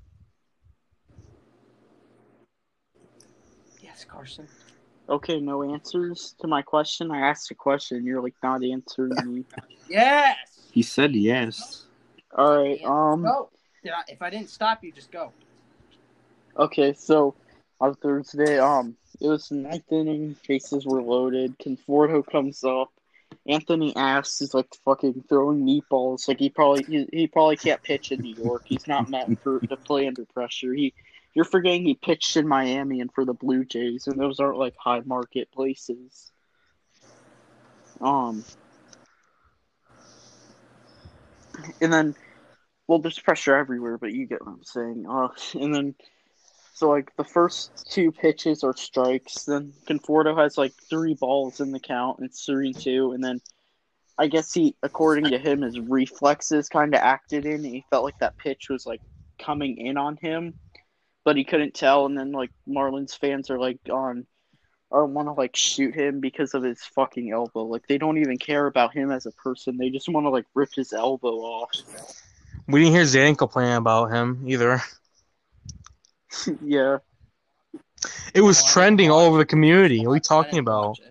Yes, Carson. Okay. No answers to my question. I asked a question. You're like not answering me. Yes. He said yes. All right. Um. Go. Did I, if I didn't stop you, just go. Okay. So on Thursday, um, it was the ninth inning. Bases were loaded. Conforto comes up. Anthony Ass is like fucking throwing meatballs. Like he probably he, he probably can't pitch in New York. He's not meant for to play under pressure. He you're forgetting he pitched in Miami and for the Blue Jays, and those aren't like high market places. Um, and then well, there's pressure everywhere, but you get what I'm saying. Uh, and then so like the first two pitches are strikes. Then Conforto has like three balls in the count. And it's three and two, and then. I guess he, according to him, his reflexes kind of acted in. He felt like that pitch was like coming in on him, but he couldn't tell. And then like Marlins fans are like on, or want to like shoot him because of his fucking elbow. Like they don't even care about him as a person. They just want to like rip his elbow off. We didn't hear Zane complain about him either. Yeah. It was No, I trending didn't all watch over the it. community. What are I we talking didn't about? watch it.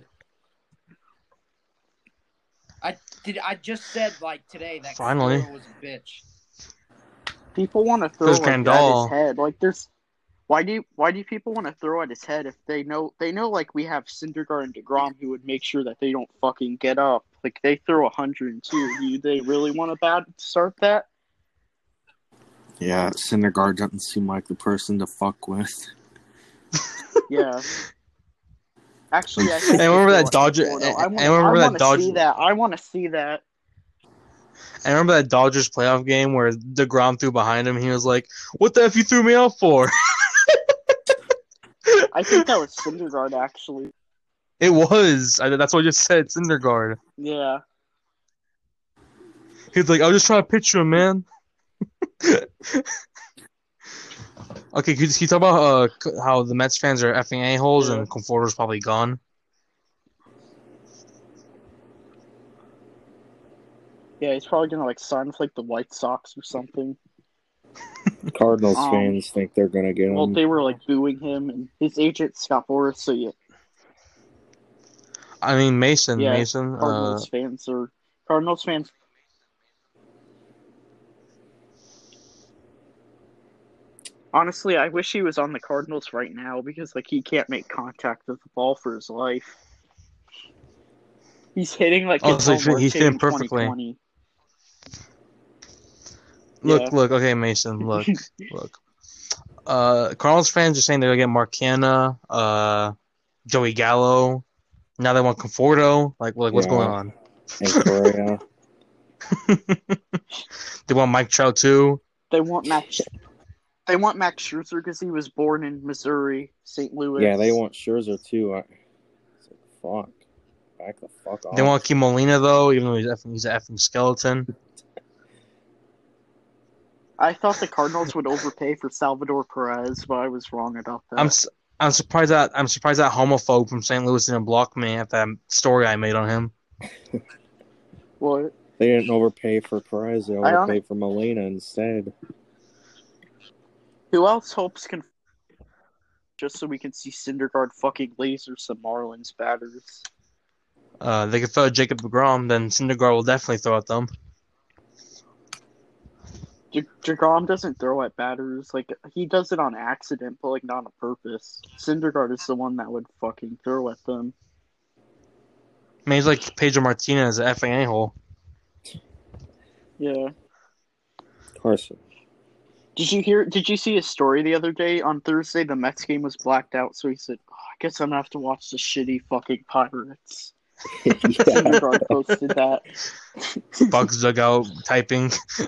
I did. I just said like today that Finally. Conforto was a bitch. People want to throw There's like at his Grandal. head. Like there's why do you, why do people want to throw at his head if they know they know like we have Syndergaard and DeGrom who would make sure that they don't fucking get up. Like they throw one hundred two. Do they really want to bad start that? Yeah, Syndergaard doesn't seem like the person to fuck with. Yeah. Actually, I think I remember they that throw at Dodger. Conforto. I, I I want remember I that want to Dodger. see that. I want to see that. I remember that Dodgers playoff game where DeGrom threw behind him. He was like, "What the f you threw me out for?" I think that was Syndergaard actually. It was. I, that's what I just said. Syndergaard. Yeah. He's like, "I was just trying to pitch you, man." Okay, can you, can you talk about uh, how the Mets fans are effing a-holes Yeah. and Conforto's probably gone? Yeah, he's probably gonna like sign with like the White Sox or something. Cardinals Um, fans think they're gonna get him. Well, they were like booing him, and his agent Scott Boras. So yeah, I mean, Mason. Yeah, Mason. Uh, Cardinals fans are Cardinals fans. Honestly, I wish he was on the Cardinals right now because like he can't make contact with the ball for his life. He's hitting like Oh, his so home he's- he's Marte hitting in perfectly. twenty twenty. look, Yeah. look. Okay, Mason. Look, look. Uh, Cardinals fans are saying they're gonna get Mark Canha, uh, Joey Gallo. Now they want Conforto. Like, like what's Yeah. going on? And Correa. They want Mike Trout too. They want Max. They want Max Scherzer because he was born in Missouri, Saint Louis. Yeah, they want Scherzer too. I, it's like, fuck. Back the fuck off. They want Kim Molina though, even though he's effing, he's an effing skeleton. I thought the Cardinals would overpay for Salvador Perez, but I was wrong about that. I'm s- I'm surprised that I'm surprised that homophobe from Saint Louis didn't block me at that story I made on him. What? They didn't overpay for Perez. They I don't- overpaid for Molina instead. Who else hopes can just so we can see Syndergaard fucking laser some Marlins batters? Uh, they could throw at Jacob deGrom, then Syndergaard will definitely throw at them. J- DeGrom doesn't throw at batters. Like, he does it on accident, but, like, not on purpose. Syndergaard is the one that would fucking throw at them. I mean, he's like Pedro Martinez, an effing a-hole. Yeah. Carson. Did you hear, did you see his story the other day? On Thursday, the Mets game was blacked out, so he said, oh, guess I'm gonna have to watch the shitty fucking Pirates. yeah. Syndergaard posted that. Bugs dugout typing.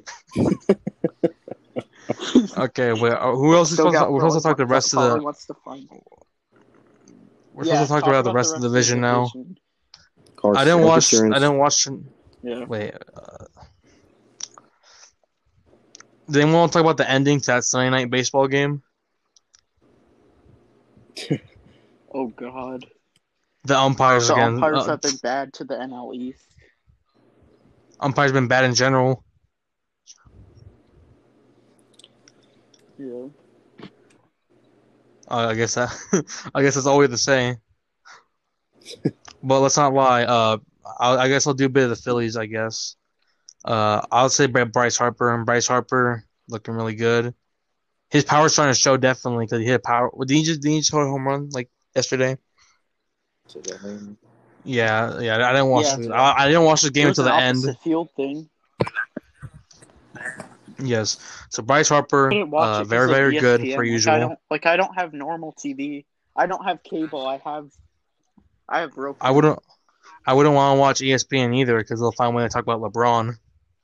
Okay, wait. uh, Who else is Still supposed to, got we're supposed to talk the Probably rest of the. wants to find. We're Yeah, supposed to talk talk about the about rest of the division now. division. Cars I didn't health watch. insurance. I didn't watch. Yeah. Wait. Uh, did anyone want to talk about the ending to that Sunday night baseball game? Oh God. The umpires The again. umpires uh, have been bad to the N L East. Umpires been bad in general. Yeah. Uh, I guess that. I guess that's all we have to say. But let's not lie. Uh, I'll, I guess I'll do a bit of the Phillies. I guess. Uh, I'll say Bry- Bryce Harper and Bryce Harper looking really good. His power's trying to show definitely because he hit power. Did he just did he just hit a home run like yesterday? Today. Yeah, yeah. I didn't watch. Yeah. the- I, I didn't watch the game It was until an the end. opposite field thing. Yes. So Bryce Harper, I didn't watch uh, it 'cause very of very good E S P N. per Like, usual. I don't like. I don't have normal T V. I don't have cable. I have. I have Roku. I wouldn't. I wouldn't want to watch E S P N either because they'll find a way to talk about LeBron.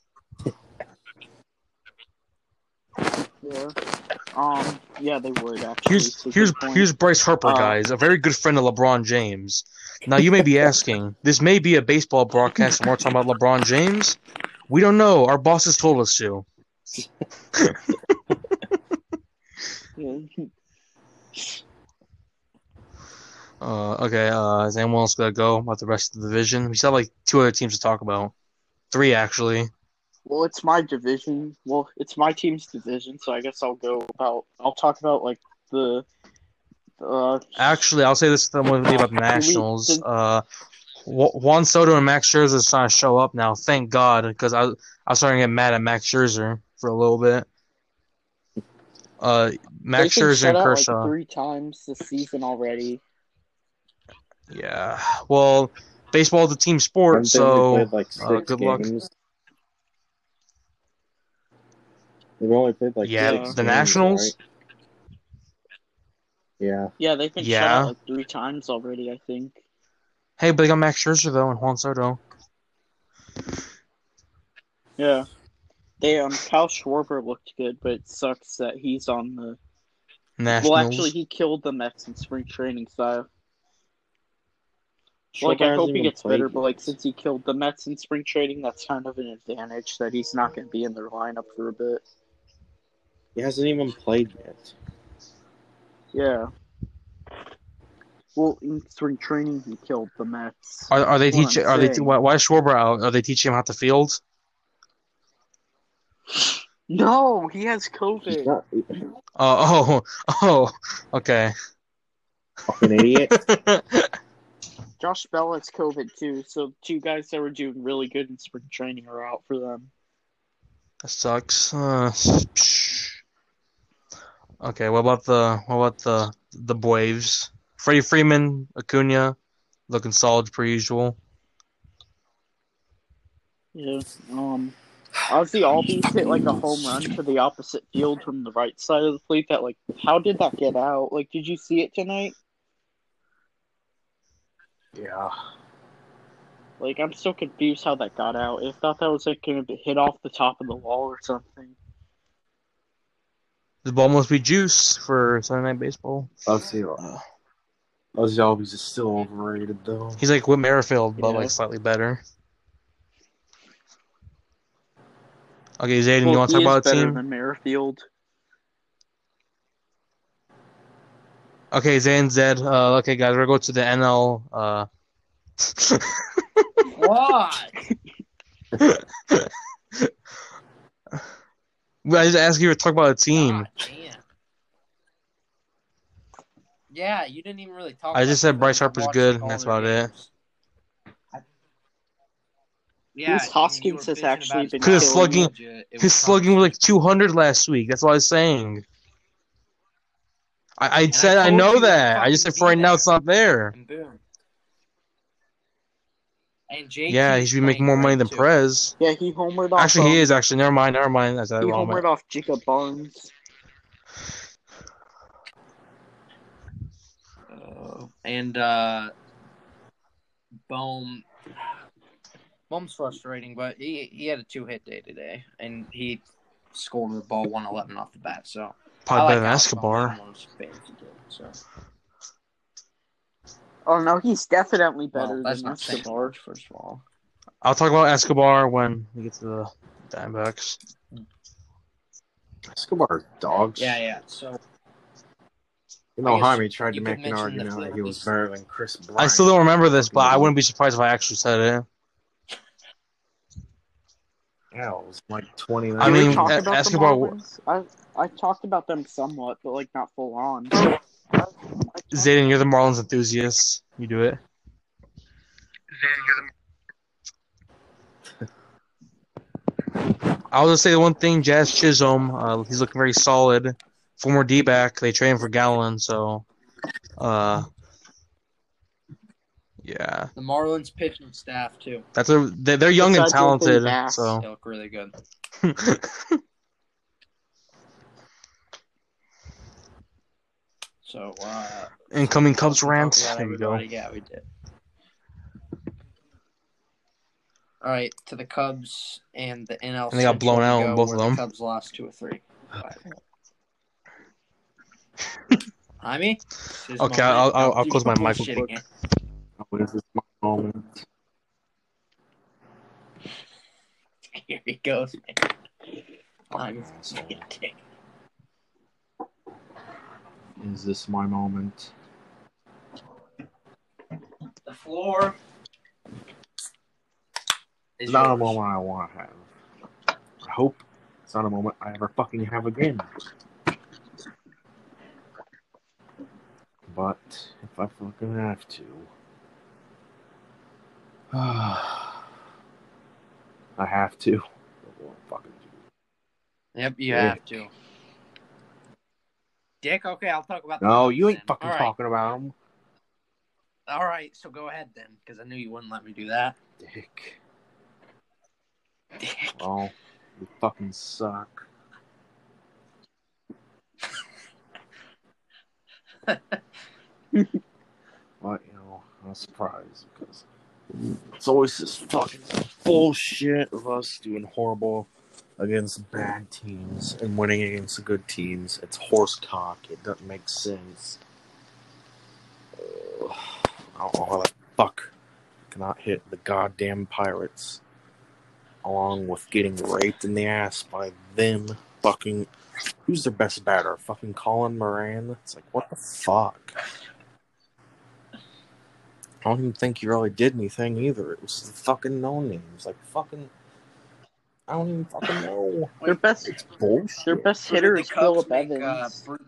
Yeah. Um. Yeah, they would actually. Here's It's a good here's point. here's Bryce Harper, Uh, guys, a very good friend of LeBron James. Now you may be asking, this may be a baseball broadcast and we're talking about LeBron James. We don't know. Our bosses told us to. Yeah. Uh, okay. Uh, is anyone else gonna go about the rest of the division? We still have like two other teams to talk about. Three actually. Well, it's my division. Well, it's my team's division, so I guess I'll go about. I'll talk about like the. Uh, Actually, I'll say this the one thing about the Nationals. Uh, Wa- Juan Soto and Max Scherzer is trying to show up now. Thank God, because I I was starting to get mad at Max Scherzer for a little bit. Uh, Max they've been Scherzer shut and out Kershaw. like three times this season already. Yeah. Well, baseball is a team sport, Haven't they only so played, like, six uh, good luck. games? They've only played like Yeah, six the games, Nationals. right? Yeah. Yeah, they've been shut Yeah. out like three times already. I think. Hey, but they got Max Scherzer though and Juan Soto. Yeah. They um Kyle Schwarber looked good, but it sucks that he's on the. Nationals. Well, actually, he killed the Mets in spring training. So, like, Schwarber I hasn't hope he even gets played better. But like, yet. since he killed the Mets in spring training, that's kind of an advantage that he's not going to be in their lineup for a bit. He hasn't even played yet. Yeah. Well, in spring training, he killed the Mets. Are are they That's what teaching? I'm Are they saying. why, why is Schwarber out? Are they teaching him how to field? No, he has He's COVID. not Oh, oh, oh. Okay. fucking idiot. Josh Bell has COVID too, so two guys that were doing really good in spring training are out for them. That sucks. Uh, psh. Okay, what about the what about the the Braves? Freddie Freeman, Acuna, looking solid per usual. Yeah. Um. Ozzy Albies hit like a home run to the opposite field from the right side of the plate. That like, how did that get out? Like, did you see it tonight? Yeah. Like, I'm so confused how that got out. I thought that was like gonna be hit off the top of the wall or something. The ball must be juice for Sunday Night Baseball. Ozzy, Ozzy Albies is still overrated though. He's like Whit Merrifield, but Yeah. like slightly better. Okay, Zayden, Well, you want to he talk is about the better team? than Merrifield. Okay, Zayden, Zed. Uh, okay, guys, we're going to go to the N L. Uh, What? I just asked you to talk about a team. God damn. Yeah, you didn't even really talk. I just about said the Bryce Phillies. I Harper's watched, good, like, all and that's their about it. games. I- Yeah, Bruce and you Hoskins were has bitching about actually his been Because killing slugging, it. It was his slugging was like conversation. two hundred last week. That's what I was saying. I, I And said I I told know you, like, that. I just fucking said for be right now there. it's not there. And boom. And J T Yeah, he is should be making playing more money great, than too. Perez. Yeah, he homered off. Actually, he um, is. Actually, never mind. Never mind. I said that He wrong. homered off Jacob Barnes. Uh, And uh, Bohm, Bohm's frustrating, but he he had a two hit day today, and he scored the ball one eleven off the bat. So Probably I better like than Alex Escobar. Bohm most fantasy game. So Oh no, he's definitely well, better that's than not saying Escobar. much. First of all, I'll talk about Escobar when we get to the Diamondbacks. Escobar dogs. yeah, yeah. So You know, I guess Jaime tried to you could make an mention the argument that he was Phillies. better than Chris Bryant. I still don't remember this, but I wouldn't be surprised if I actually said it. Yeah, it was like twenty I Did mean, we talk E- about Escobar- the Marlins? I I talked about them somewhat, but like not full on. Zayden, you're the Marlins enthusiast. You do it. I'll just say the one thing: Jazz Chisholm. Uh, he's looking very solid. Former D-back. They traded him for Gallen, so uh, yeah, The Marlins pitching staff too. that's a they're, they're young and Besides Anthony talented. Bass. So They look really good. So uh, incoming so Cubs we talked rant. about There you go. everybody. Yeah, we did. All right, to the Cubs and the N L. And they got blown Central out, we go, both where of them. The Cubs lost two or three. Jaime? This is Okay, moment. I'll I'll, Don't I'll do close my your mic real bullshit quick. again. Oh, this is my moment. Here he goes. I'm Is this my moment? The floor is It's not a yours. moment I want to have. I hope it's not a moment I ever fucking have again. But if I fucking have to, I have to. I won't fucking do. Yep, you Dick. have to. Dick, okay, I'll talk about the No, Cubs you ain't then. fucking All right. talking about him. All right, so go ahead then, because I knew you wouldn't let me do that. Dick. Dick. Well, you fucking suck. But, you know, I'm not surprised because it's always this fucking bullshit of us doing horrible against bad teams and winning against the good teams. It's horse cock. It doesn't make sense. Uh, I don't know how the fuck cannot hit the goddamn Pirates along with getting raped in the ass by them fucking... Who's their best batter? Fucking Colin Moran? It's like, what the fuck? I don't even think he really did anything either. It was the fucking no-names. Like, fucking... I don't even fucking know. Their best, It's bullshit. their best So did hitter the is Cubs Phillip make, uh, Evans. Bru-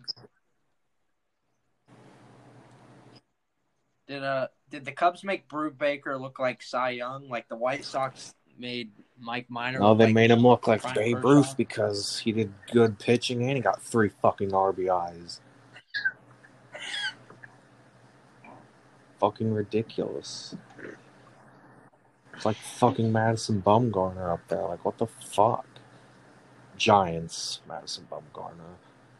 Did uh did the Cubs make Brubaker look like Cy Young? Like the White Sox made Mike Minor? No, look they like made him look like Brian Babe Kershaw? Ruth because he did good pitching and he got three fucking R B Is. Fucking ridiculous. It's like fucking Madison Bumgarner up there. Like, what the fuck? Giants, Madison Bumgarner.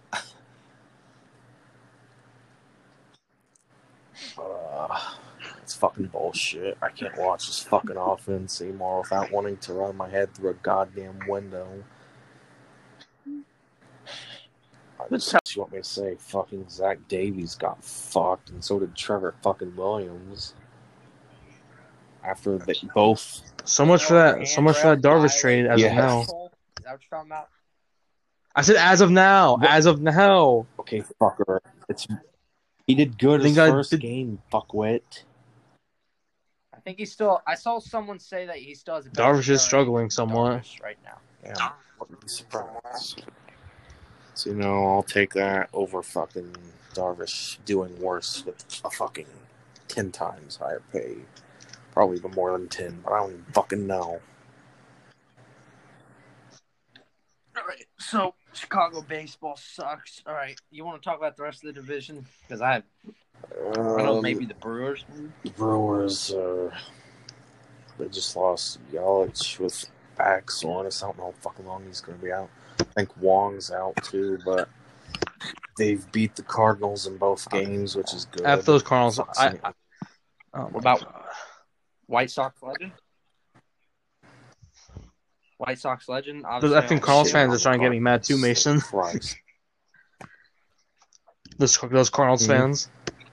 uh, it's fucking bullshit. I can't watch this fucking offense anymore without wanting to run my head through a goddamn window. I just, you want me to say fucking Zach Davies got fucked, and so did Trevor fucking Williams. After they both... So much for that. So much for that Darvish trade as Yeah. of now. Is that what you're talking about? I said as of now. What? As of now. Okay, fucker. It's he did good I think his I first did- game, fuckwit. I think he's still. I saw someone say that he still has a better Darvish is E R A struggling than somewhat. Darvish right now. Yeah, I'm fucking surprised. So, you know, I'll take that over fucking Darvish doing worse with a fucking ten times higher pay. Probably even more than ten, but I don't even fucking know. All right, so Chicago baseball sucks. All right, you want to talk about the rest of the division? Because I, I don't know, Um, maybe the Brewers. The Brewers, uh, they just lost Yelich with back soreness. I don't know how fucking long he's going to be out. I think Wong's out too, but they've beat the Cardinals in both games, which is good. After those Cardinals, Fuck I, Saint- I oh my What about- God. White Sox legend. White Sox legend. Those Obviously, effing I don't Cardinals shit fans on are trying to get me mad too, Mason. Christ. Those those Cardinals Mhm. fans,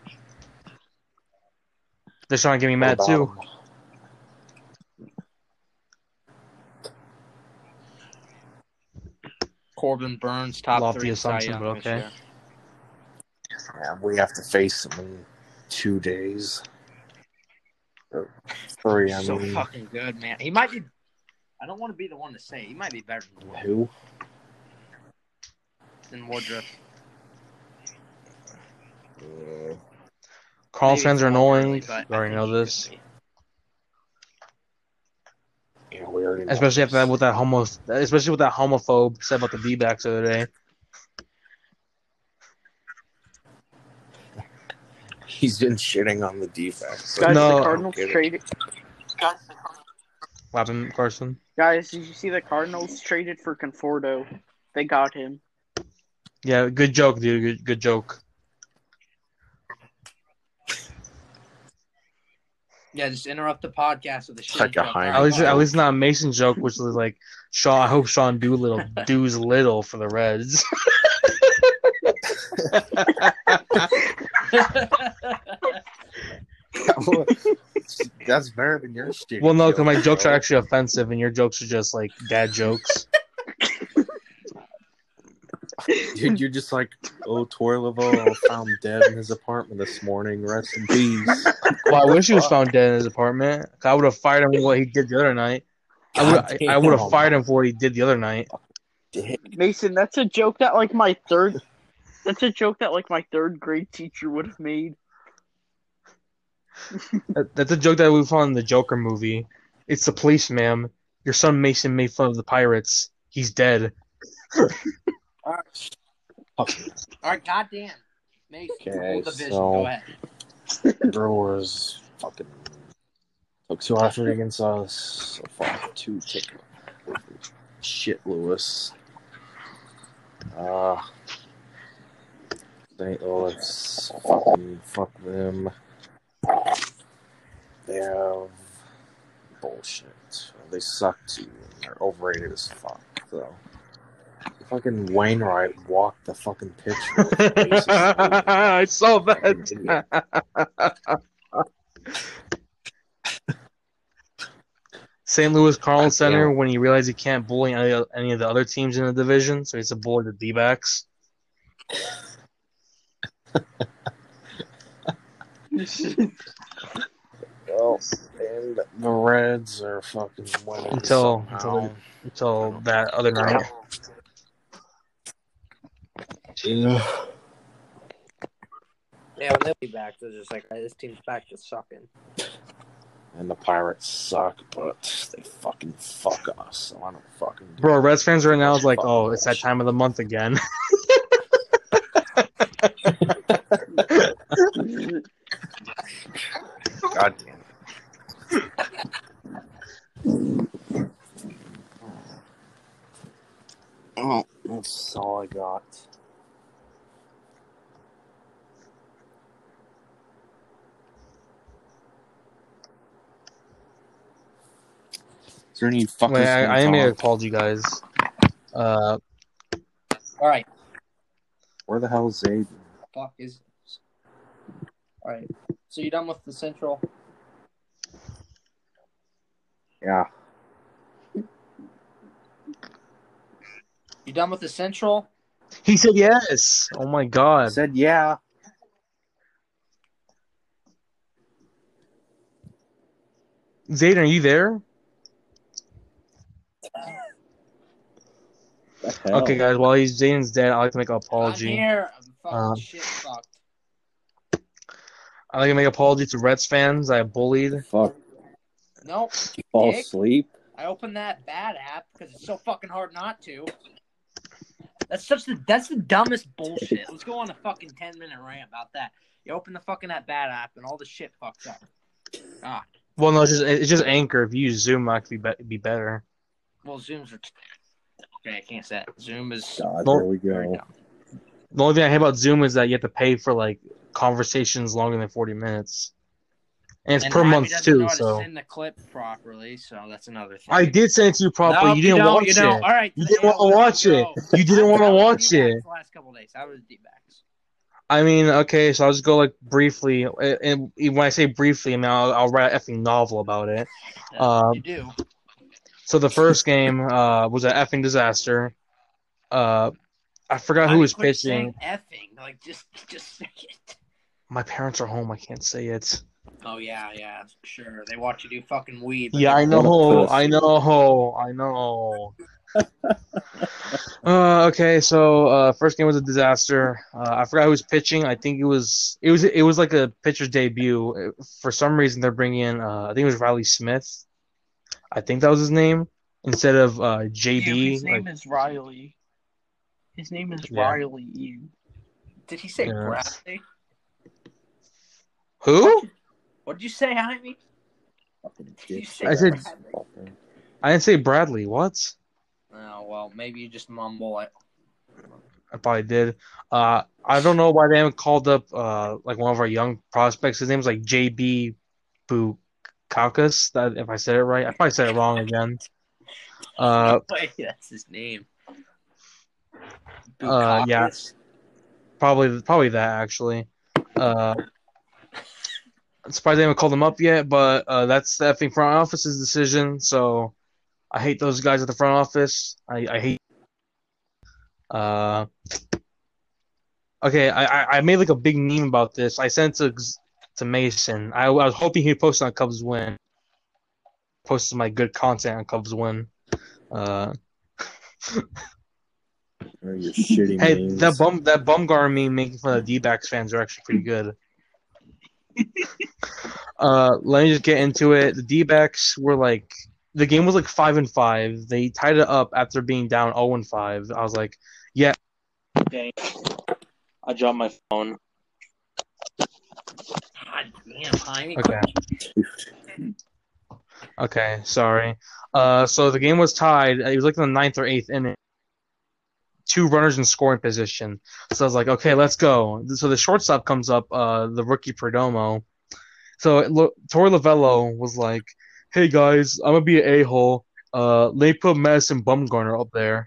they're trying to get me What mad about too. 'em? Corbin Burns top Lofty three in Cy assumption, Young but this okay. year. Yeah, we have to face them in two days. Or three, I so mean. fucking good, man. He might be. I don't want to be the one to say it. He might be better than, Who? than Woodruff. Uh, Cardinals Maybe fans it's are a little annoying. early, but You I already think know he could this, be. yeah, we already know especially after this. that with that homo, especially with that homophobe said about the D-backs the other day. He's been shitting on the defense. Guys, No. the Cardinals Get it. traded. What happened, Carson? Guys, did you see the Cardinals traded for Conforto? They got him. Yeah, good joke, dude. Good, good joke. Yeah, just interrupt the podcast with a shit. like a Heine At least, joke. at least not a Mason joke, which was like, Sean. I hope Sean Doolittle does little for the Reds. That's better than your shitty Well, no, joke, because my jokes are bro. actually offensive, and your jokes are just like dad jokes. Dude, you're just like, oh, Torlevo found dead in his apartment this morning. Rest in peace. Well, I wish he was found dead in his apartment. I would have fired him for what he did the other night. I would, I, I would have fired him for what he did the other night. Mason, that's a joke that like my third. That's a joke that like my third grade teacher would have made. That, that's a joke that we found in the Joker movie. It's the police, ma'am. Your son Mason made fun of the pirates. He's dead. All right, goddamn. Mason, Okay, hold the vision. so- Go ahead. Brewers fucking took two after against us. So fuck two take shit, Lewis. Uh, Saint Louis, fucking fuck them. They have bullshit. They suck too. They're overrated as fuck, though. Fucking Wainwright walked the fucking pitch. with his bases loaded. I saw Fucking that. idiot. Saint Louis Cardinals God damn center it. when he realized he can't bully any, any of the other teams in the division, so he's to bully the D-backs. Well, and the Reds are fucking winning Until- somehow. until Until that other night. Yeah. Yeah, when they'll be back, they're just like, this team's back to sucking. And the Pirates suck, but they fucking fuck us, so I don't fucking do Bro, it. Reds fans right now is like, Fuck oh, it's that shit. time of the month again. God damn it. Oh, that's all I got. Is there any fuckers Wait, I, gonna I am going to talk? call you guys. Uh, All right. Where the hell is Aiden? Fuck is this? All right. So you done with the Central? Yeah. You done with the Central? he said yes. Oh my I god. said yeah. Zayden, are you there? The hell? Okay, guys. While he's Zayden's dead, I'd like to make an I'm apology. here. I'm fucking Uh, shit fucked. I'd like to make an apology to Reds fans I bullied. Fuck. Nope. Fall Dick. asleep? I opened that bad app because it's so fucking hard not to. That's such the that's the dumbest bullshit. Let's go on a fucking ten minute rant about that. You open the fucking that bad app and all the shit fucks up. Ah, Well, no, it's just it's just Anchor. If you use Zoom, it could be, be better. well, Zooms are okay. I can't say that. Zoom is God, Well- there we very go. dumb. The only thing I hate about Zoom is that you have to pay for like conversations longer than forty minutes, and it's And per Jaime month doesn't know too. how to So send the clip properly, so that's another thing. I did send it to you properly. No, you didn't don't, watch you don't. it. All right, You to the didn't want to L, watch let's it. go. You didn't I- want to I was watch D-backs it. The last couple of days, I was D-backs. I mean, okay, so I'll just go like briefly, and when I say briefly, I mean I'll, I'll write an effing novel about it. That's Um, what you do. so the first game uh, was an effing disaster. Uh, I forgot How who do you was quit saying pitching. effing? Like, just, just say it. My parents are home. I can't say it. Oh yeah, yeah, sure. They watch you do fucking weed. But Yeah, I they- know. puss. I know. I know. Uh, okay, so uh, first game was a disaster. Uh, I forgot who was pitching. I think it was it was it was like a pitcher's debut. For some reason, they're bringing in uh, I think it was Riley Smith. I think that was his name instead of uh, J B. Ew, his name like, is Riley. His name is Yeah. Riley. Ew. Did he say Yeah. Bradley? who? What did you say, Jaime? Did you say I said- Bradley? I didn't say Bradley. What? Oh well, maybe you just mumble it. I probably did. Uh, I don't know why they haven't called up uh like one of our young prospects. His name's like J B. Bukakis. That if I said it right, I probably said it wrong again. Uh, Wait, that's his name. Uh, yeah. Bukakis? probably probably that actually. Uh, I'm surprised they haven't called him up yet, but uh, that's the effing front office's decision. So I hate those guys at the front office. I, I hate. Uh, okay, I, I I made like a big meme about this. I sent it to to Mason. I, I was hoping he'd post on Cubs win. Post some like good content on Cubs win. Uh, Or your shitty hey, memes. that bum that Bumgarner meme making fun of the D-backs fans are actually pretty good. uh, let me just get into it. The D-backs were like the game was like five and five. They tied it up after being down zero and five. I was like, yeah. Okay. I dropped my phone. God damn, Jaime. Okay. Okay, sorry. Uh, so the game was tied. It was like in the ninth or eighth inning. Two runners in scoring position. So I was like, okay, let's go. So the shortstop comes up, uh, the rookie Perdomo. So it lo- Torey Lovello was like, hey guys, I'm gonna be an a-hole. Uh, let me put Madison Bumgarner up there.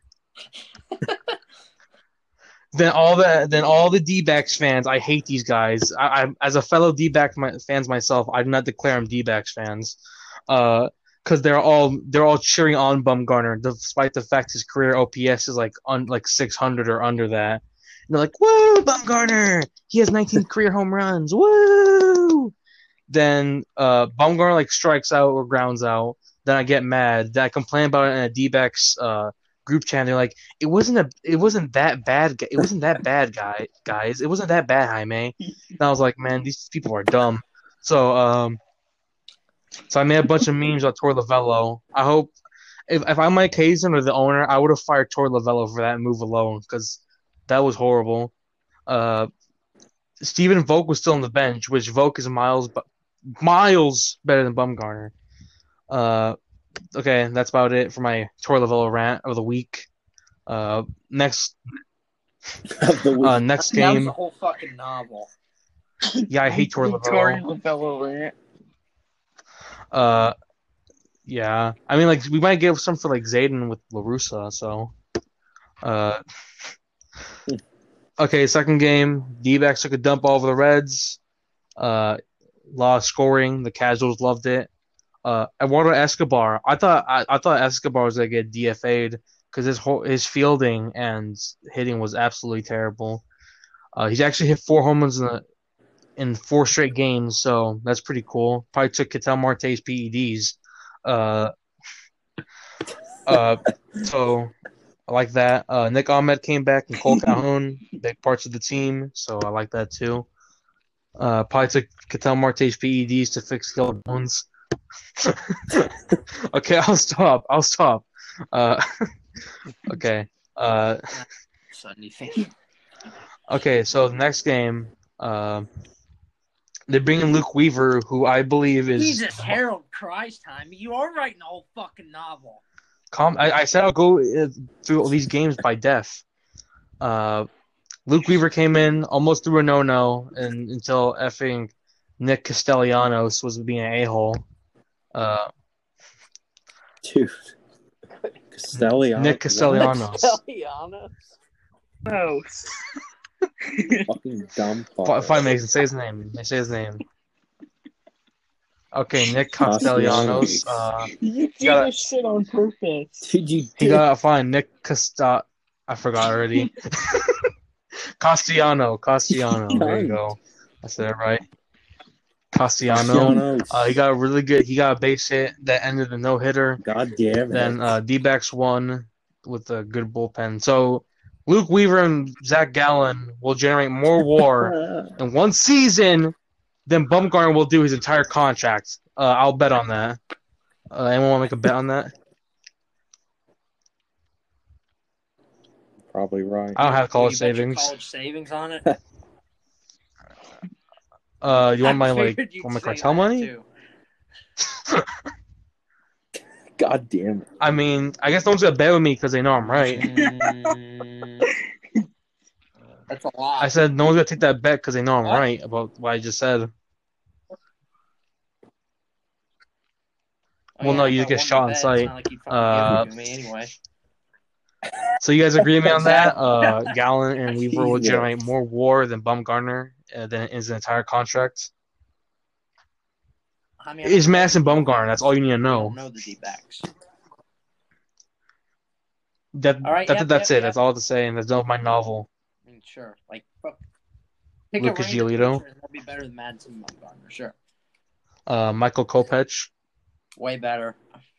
Then all the then all the D-backs fans, I hate these guys. I, I as a fellow D-back my, fans myself, I do not declare them D-backs fans, uh, because they're all they're all cheering on Bumgarner, despite the fact his career O P S is like un, like six hundred or under that. And they're like, "Woo, Bumgarner! He has nineteen career home runs! Woo!" Then uh, Bumgarner like strikes out or grounds out. Then I get mad. Then I complain about it in a D-backs uh group chat. They're like, it wasn't a, it wasn't that bad. It wasn't that bad, guy, guys. It wasn't that bad, Jaime. And I was like, man, these people are dumb. So, um, so I made a bunch of memes about Torey Lovello. I hope if if I'm Mike Hazen or the owner, I would have fired Torey Lovello for that move alone because that was horrible. Uh, Stephen Vogt was still on the bench, which Vogt is miles, miles better than Bumgarner. Uh. Okay, that's about it for my Torey Lovello rant of the week. Uh, next, Of the week. uh, next That was game. the whole fucking novel. Yeah, I hate Torey Torey Lovello. Lovello rant. Uh, yeah, I mean, like we might give some for like Zayden with LaRussa. So, uh, okay, second game. D-backs took a dump all over the Reds. Uh, lot of scoring. The casuals loved it. Uh, Eduardo Escobar. I thought I, I thought Escobar was gonna get D F A'd because his whole, his fielding and hitting was absolutely terrible. Uh, he's actually hit four home runs in, the, in four straight games, so that's pretty cool. Probably took Ketel Marte's P E Ds. Uh, uh, so I like that. Uh, Nick Ahmed came back and Cole Calhoun, big parts of the team, so I like that too. Uh, probably took Ketel Marte's P E Ds to fix Gil Bones. Okay, I'll stop. I'll stop. Uh, okay. Uh, Sunday thing. okay, so the next game, uh, they bring in Luke Weaver, who I believe is. Jesus, Harold Christ, Jaime. You are writing a whole fucking novel. Com- I, I said I'll go uh, through all these games by death. Uh, Luke Weaver came in, almost threw a no-no, and until effing Nick Castellanos was being an a-hole. Uh, Dude. Castellanos. Nick Castellanos. Castellanos. No. Fucking dumb F- fuck. Fine, Mason, say his name. Say his name. Okay, Nick Castellanos. Castellanos. Uh, You did gotta- this shit on purpose. Did you he got fine. Nick Casta. I forgot already. Castellano. Castellano. There you go. I said it right. Castellano. Uh, he got a really good. He got a base hit that ended the no hitter. God damn it. Then uh, D-backs won with a good bullpen. So Luke Weaver and Zach Gallen will generate more WAR in one season than Bumgarner will do his entire contract. Uh, I'll bet on that. Uh, anyone want to make a bet on that? Probably right. I don't have college You bet your savings. College savings on it. Uh, you want my I like figured you'd want my say cartel that, money? too. God damn it. I mean, I guess no one's gonna bet with me because they know I'm right. Mm, that's a lot. I said no one's gonna take that bet because they know I'm What? right about what I just said. Oh, well, no, if you I just get won the shot on bet, it's sight. not like you'd fucking Uh, give it to me anyway. So you guys agree with me on that? Uh, Gallen and Weaver will Jesus. generate more WAR than Bumgarner uh, than his entire contract. I mean, It's I don't know Madison the Bumgarner. D-backs. That's all you need to We know. don't know the D-backs. That, All right, that yep, that's yep, it. yep. That's all I have to say, and that's all my novel. I mean, sure. Like, fuck. Pick Lucas a random Giolito. pitcher and they'll be better than Madison Bumgarner. Sure. Uh, Michael Kopech. Way better.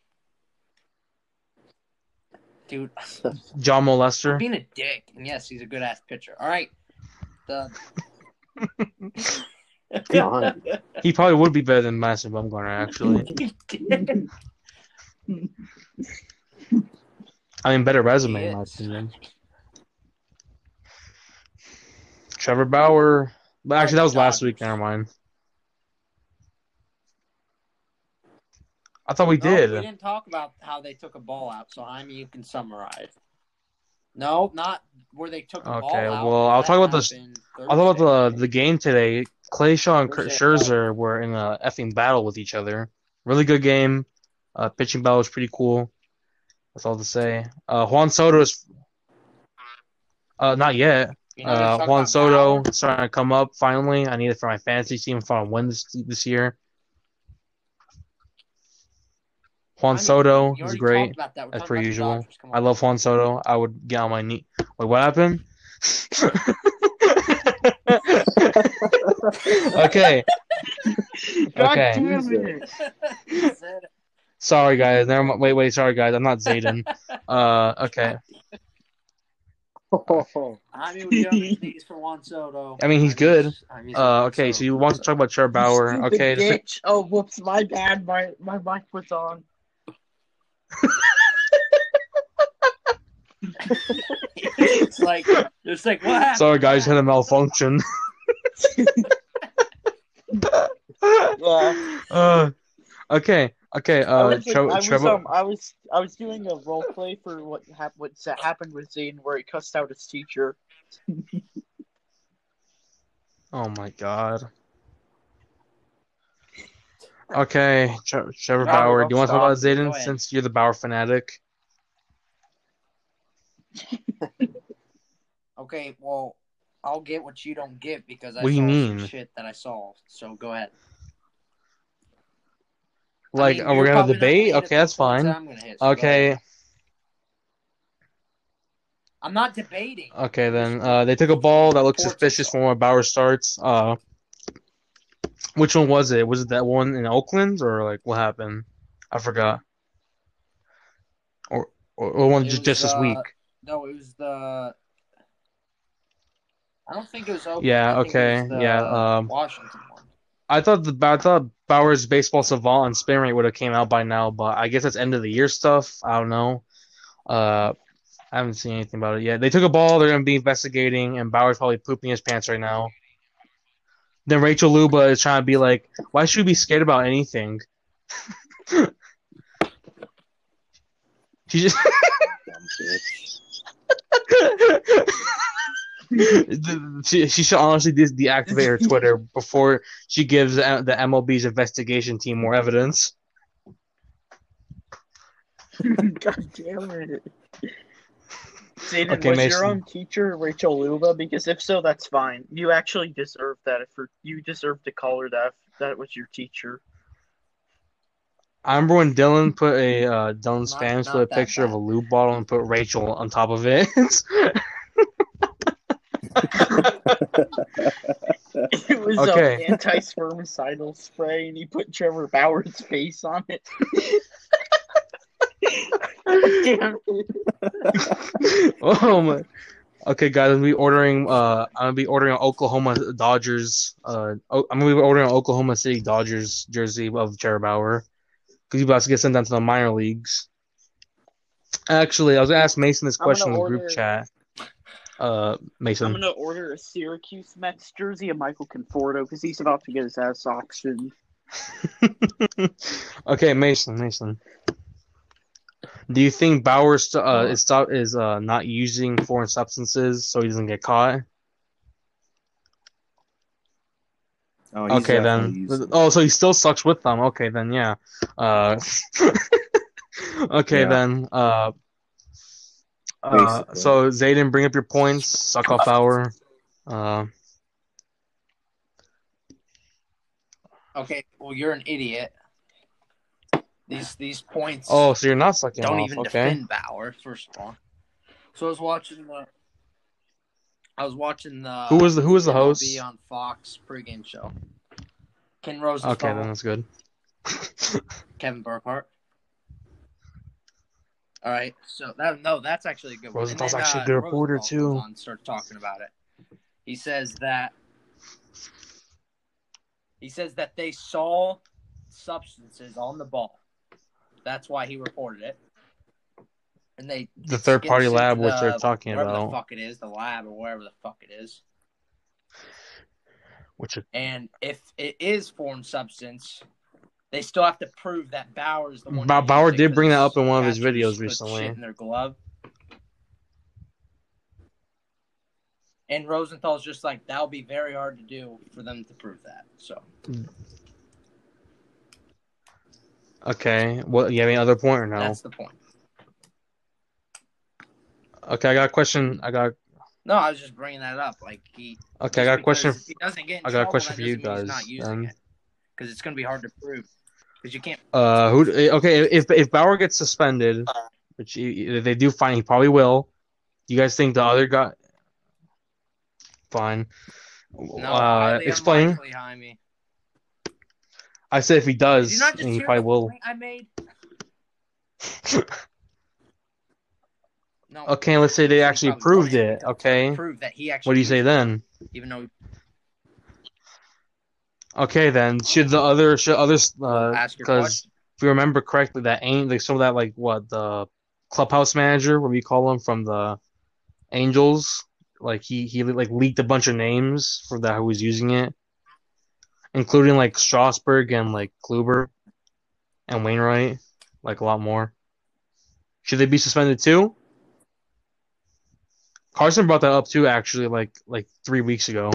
Dude, John I'm Molester. being a dick. And yes, he's a good ass pitcher. All right. The... God. He probably would be better than Madison Bumgarner, actually. I mean, better resume, He in my is. opinion. Trevor Bauer. But actually, that was last week. Never mind. I thought we No, did. we didn't talk about how they took a ball out, so I mean, you can summarize. No, not where they took a ball Okay, out. well, I'll That talk about the- happened I thought about Thursday. the the game today. Clay Shaw and Kurt Thursday. Scherzer were in a effing battle with each other. Really good game. Uh, pitching battle was pretty cool. That's all to say. Uh, Juan Soto is uh, not yet. You know, let's Uh, talk Juan about Soto Bauer. starting to come up finally. I need it for my fantasy team if I want to win this this year. Juan I mean, Soto you is already great, talked about that. We're as talking per about the usual. Dodgers. Come I on. love Juan Soto. I would get on my knee. Wait, what happened? Okay. God Okay. damn it. He said it. Sorry, guys. Never mind. Wait, wait. Sorry, guys. I'm not Zayden. Uh, okay. I mean, we get on his knees for Juan Soto. I mean, he's I'm good. just- I'm just Uh, Juan okay. Soto. So you want to talk about Trevor Bauer? Stupid Okay. just- bitch. Oh, whoops. My bad. My, my mic was on. It's like, it's like, what happened? Sorry, guys. Had a malfunction. Yeah. uh, okay. Okay. I Uh, was, like, Trevor. I, was Trevor. um, I was I was doing a role play for what hap- what happened with Zane, where he cussed out his teacher. Oh my God. Okay, Tre- Trevor Alright, Bauer. I'll Do you want to talk about stop. Go Zayden ahead. since you're the Bauer fanatic? Okay, well, I'll get what you don't get because I What do you saw mean? some shit that I saw. So go ahead. I Like, mean, are we you're gonna probably not debate? gonna hit Okay, the that's points fine. that I'm gonna hit, so go Okay. ahead. I'm not debating. Okay, then uh, they took a ball that looked Reports suspicious and from where Bauer starts. Uh, which one was it? Was it that one in Oakland or like what happened? I forgot. Or or, or one It just, was, just this uh, week. No, it was the. I don't think it was Oakland. Yeah. I think Okay. It was the Yeah. Um, Washington one. I thought the I thought Bauer's baseball savant and spin rate would have came out by now, but I guess that's end of the year stuff. I don't know. Uh, I haven't seen anything about it yet. They took a ball. They're gonna be investigating, and Bauer's probably pooping his pants right now. Then Rachel Luba is trying to be like, why should we be scared about anything? She just Dumb bitch. she, she should honestly dis- deactivate her Twitter before she gives the the M L B's investigation team more evidence. God damn it. Zayden, Okay, was Mason. your own teacher Rachel Luba? Because if so, that's fine. You actually deserve that. If her, you deserve to call her that if that was your teacher. I remember when Dylan put a uh, Dylan's Not- fans not put a that picture of a bad. lube bottle and put Rachel on top of it. It was Okay. um, anti-spermicidal spray, and he put Trevor Bauer's face on it. Damn it. Oh my. Okay, guys, I'm gonna be ordering. Uh, I'm gonna be ordering an Oklahoma Dodgers. Uh, oh, I'm gonna be ordering an Oklahoma City Dodgers jersey of Trevor Bauer because he's about to get sent down to the minor leagues. Actually, I was gonna ask Mason this I'm gonna question in the group order- chat. Uh, Mason. I'm gonna order a Syracuse Mets jersey of Michael Conforto because he's about to get his ass auctioned. Okay, Mason. Mason. Do you think Bauer st- uh, is stop is uh not using foreign substances so he doesn't get caught? Oh, he's Okay, definitely then. using Oh, so he still sucks with them. Okay, then, yeah. Uh, okay, Yeah. then. Uh, uh, Basically. so Zayden, bring up your points. Suck off Bauer. Uh, Okay, well, you're an idiot. These these points oh, so you're not sucking don't off. even Okay. defend Bauer, first of all. So I was watching the. I was watching the. Who was the Who was the M L B host? on Fox pregame show? Ken Rosenthal, Okay, then that's good. Kevin Burkhardt. All right, so that no, that's actually a good one. Rosenthal's And then, actually a uh, good reporter, Rosenthal too. comes on and starts talking about it. He says that. He says that they saw substances on the ball. That's why he reported it. And they The third party it's into lab, which the- they're talking wherever about. the fuck it is, the lab or wherever the fuck it is. Which And if it is foreign substance, they still have to prove that Bauer is the one. Ba- who Bauer used it did bring that 'cause up in one of his catchers videos put recently. Shit in their glove. And Rosenthal's just like, that'll be very hard to do for them to prove that. So Okay. What? You have any other point or no? that's the point. Okay, I got a question. I got. No, I was just bringing that up. Like he. Okay, I just got a question. because If he doesn't get in I got a trouble, question that for you doesn't mean guys. He's not using Um, it because it's going to be hard to prove. Because you can't. Uh, who? Okay, if if Bauer gets suspended, which he, if they do find he probably will. Do you guys think the other guy? Fine. No, uh, highly explain. unlikely, Jaime. I said if he Did does, you not just and he hear probably the will. point I made? No. Okay, let's say they he actually probably proved won't it. until- Okay, Prove that he actually. what do you say used it, then? Even though. Okay, then should the other should others Well, ask your because question. if you remember correctly, that ain't like some of that like what the clubhouse manager, what we call him from the Angels, like he he like leaked a bunch of names for that who was using it, including like Strasburg and like Kluber and Wainwright, like a lot more. Should they be suspended too? Carson brought that up too, actually, like like three weeks ago.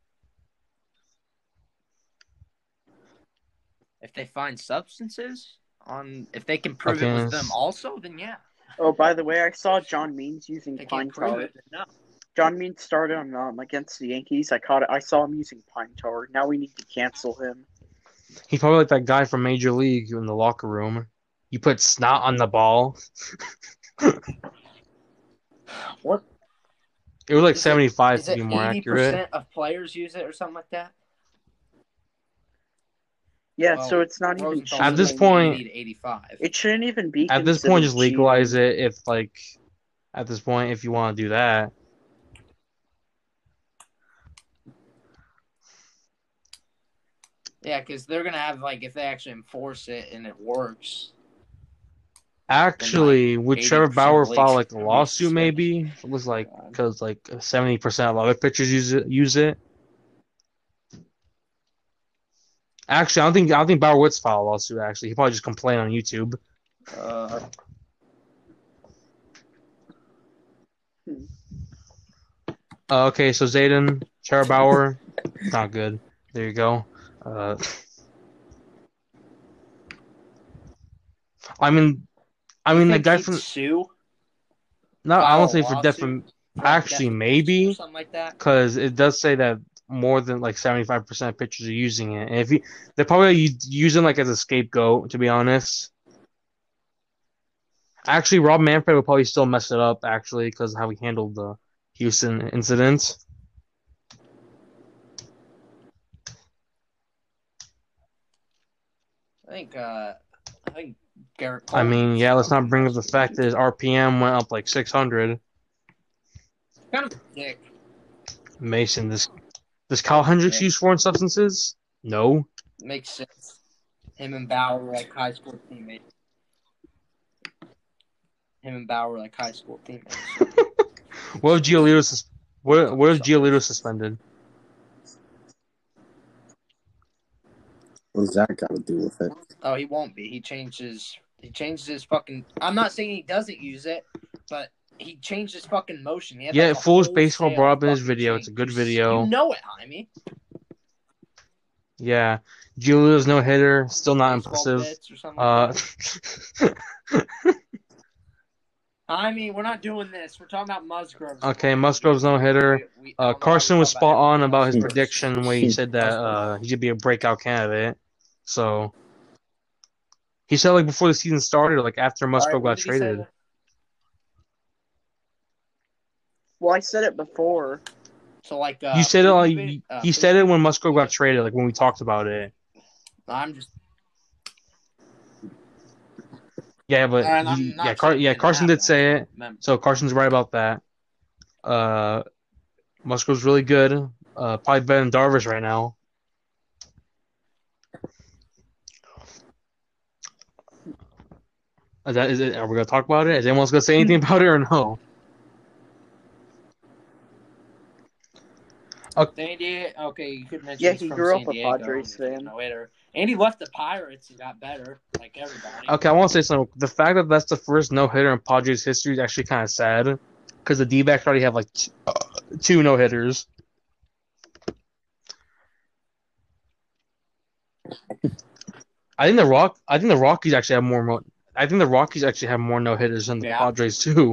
If they find substances on, if they can prove it Okay. was them also, then yeah. Oh, by the way, I saw John Means using If they pine can't prove tar. it, then no. John Means started on um, against the Yankees. I caught it. I saw him using pine tar. Now we need to cancel him. He's probably like that guy from Major League in the locker room. You put snot on the ball. What? It was like Is it- seventy-five Is to it be more eighty accurate. percent of players use it or something like that? Yeah, Well, so it's not even Rosenthal At this said cheating. point- eighty to eighty-five. It shouldn't even be. At this point, just considered legalize cheating. it if like at this point if you want to do that. Yeah, because they're gonna have like if they actually enforce it and it works. Actually, would Trevor eighty percent Bauer of file leagues like a would be lawsuit? suspended. Maybe it was like God. because like seventy percent of other pitchers use it. Use it. Actually, I don't think I don't think Bauer would file a lawsuit. Actually, he probably just complain on YouTube. Uh, Uh, okay, so Zayden, Trevor Bauer, not good. There you go. Uh, I mean, I You mean the think guy he'd from sue, no, I file don't a say for lawsuit defam. for like Actually, defamation or maybe something like that? because it does say that more than like seventy-five percent of pitchers are using it, and if you, they're probably u- using like as a scapegoat. To be honest, actually, Rob Manfred would probably still mess it up actually because how he handled the Houston incident. I think. Uh, I think Garrett Cole I mean, needs yeah, to let's go not get bring up the fact that his investigated. R P M went up like six hundred. Kind of a dick. Mason, this does Kind Kyle of a Hendricks dick. use foreign substances? No. Makes sense. Him and Bauer were like high school teammates. Him and Bauer were like high school teammates. So What if Giolito sus- what, what if Something. Giolito suspended? What does that got to do with it? Oh, he won't be. He changed his. He changed his fucking. I'm not saying he doesn't use it, but he changed his fucking motion. He had Yeah, like a Foolish Baseball wholesale brought up in his fucking video. change. It's a good You, video. You know it, Jaime. Yeah, Giolito's no hitter, still not Baseball impressive. bits or something Uh, like that. Jaime, we're not doing this. We're talking about Musgroves. okay, Musgrove's no hitter. We, we, Uh, Carson was spot on about his Musgroves. prediction where he said that uh, he should be a breakout candidate. So he said like before the season started, like after Musgrove right, got traded. Well, I said it before. So like uh, You said it like movie, uh, he said it when Musgrove got traded, like when we talked about it. I'm just Yeah, but And I'm he, not yeah, Car- saying yeah, it Carson did happened. say it, Remember. so Carson's right about that. Uh, Musgrove's really good. Uh, probably better than Darvish right now. Is that is it? Are we gonna talk about it? Is anyone else gonna say anything about it or no? Sandy, okay, you could mention Yeah, he's he from grew San up a Diego. Padres and he's fan. a no-hitter. And he left the Pirates and got better, like everybody. Okay, I want to say something. The fact that that's the first no hitter in Padres history is actually kind of sad because the D-backs already have like t- uh, two no hitters. I think the Rock. I think the Rockies actually have more. Mo- I think the Rockies actually have more no hitters than the Yeah. Padres too.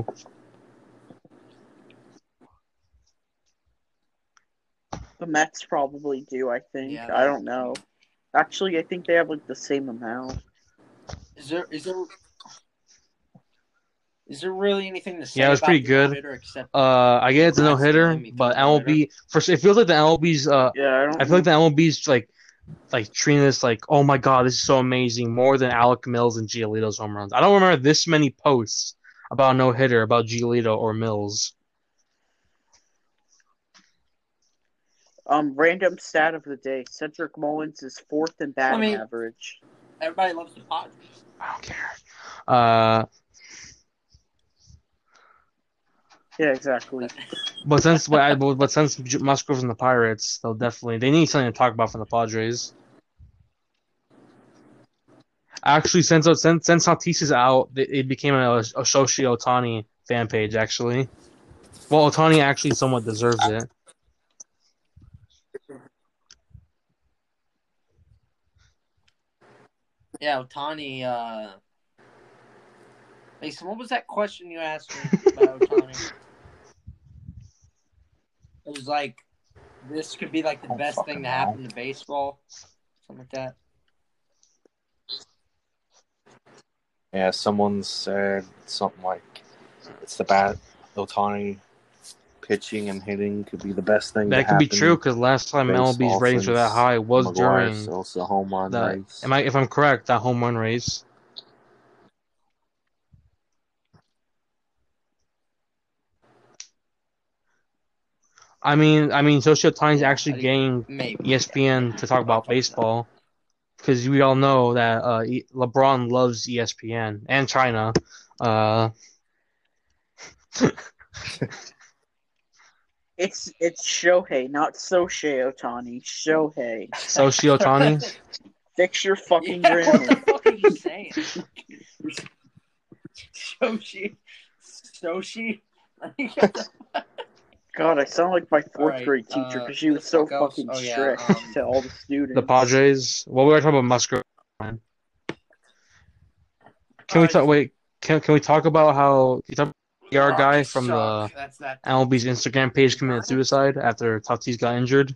The Mets probably do, I think. Yeah, I don't know. Actually, I think they have like the same amount. Is there is there is there really anything to say? Yeah, it was about pretty the good. no-hitter except Uh, I get it's a no Congrats to hitter, him, he threw but a no-hitter. M L B first. It feels like the M L B's. Uh, Yeah, I don't. I feel like the M L B's like, like treating this like, oh my god, this is so amazing, more than Alec Mills and Giolito's home runs. I don't remember this many posts about a no hitter about Giolito or Mills. Um, random stat of the day: Cedric Mullins is fourth in batting I mean- average. Everybody loves the Padres. I don't care. Uh, Yeah, exactly. but since but, I- but but since Musgrove's in the Pirates, they'll definitely they need something to talk about from the Padres. Actually, since since since Tatis is out, it, it became a, a Shoshi Otani fan page. Actually, well, Otani actually somewhat deserves it. Yeah, Otani. Uh... Mason, what was that question you asked me about Otani? It was like, this could be like the don't best fucking thing to know. happen to baseball, something like that. Yeah, someone said something like it's the bad Otani pitching and hitting could be the best thing. That to could be happen true because last time M L B's baseball ratings were that since high was McGuire during sells the home run the. race. Am I if I'm correct that home run race? I mean, I mean, Shoshi Otani's Yeah, actually I think getting maybe E S P N to talk about baseball because we all know that uh, E- LeBron loves E S P N and China. Uh, It's it's Shohei, not Soshei Otani. Shohei. Shoshi Otani. Fix your fucking Yeah, what grammar. the fuck are you saying? Shoshi, Soshi. God, I sound like my fourth Alright, grade teacher uh, because she who was the so fuck else? fucking Oh, yeah, strict um, to all the students. The Padres. Well, we were talking about Musgrove. Can we Alright. talk? Wait, can can we talk about how can you talk about our guy Rockies from suck. the That's that. M L B's Instagram page committed suicide after Tatis got injured?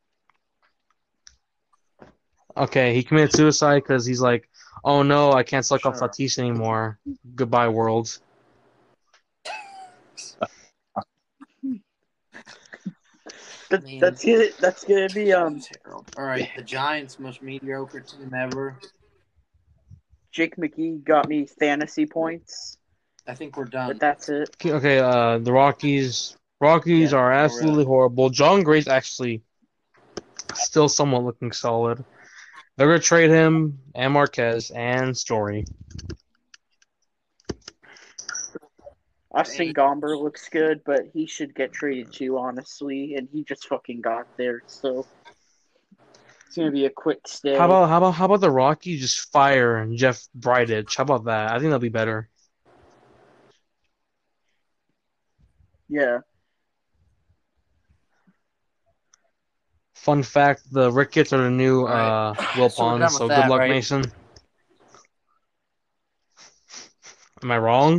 Okay, he committed suicide because he's like, oh no, I can't suck off Sure. Tatis anymore. Goodbye, world. That, Man. that's gonna that's gonna be um Alright, the Giants' most mediocre team ever. Jake McGee got me fantasy points, I think we're done. but that's it. Okay, okay, uh, the Rockies. Rockies Yeah, are no, absolutely really. horrible. John Gray's actually still somewhat looking solid. They're gonna trade him and Marquez and Story. Austin Gomber looks good, but he should get traded too, honestly, and he just fucking got there, so it's gonna be a quick stay. How about how about how about the Rockies just fire Jeff Bridich? How about that? I think that'll be better. Yeah. Fun fact: the Ricketts are the new All right. uh, Will So we're done Pons. with So that, good luck, right? Mason. Am I wrong?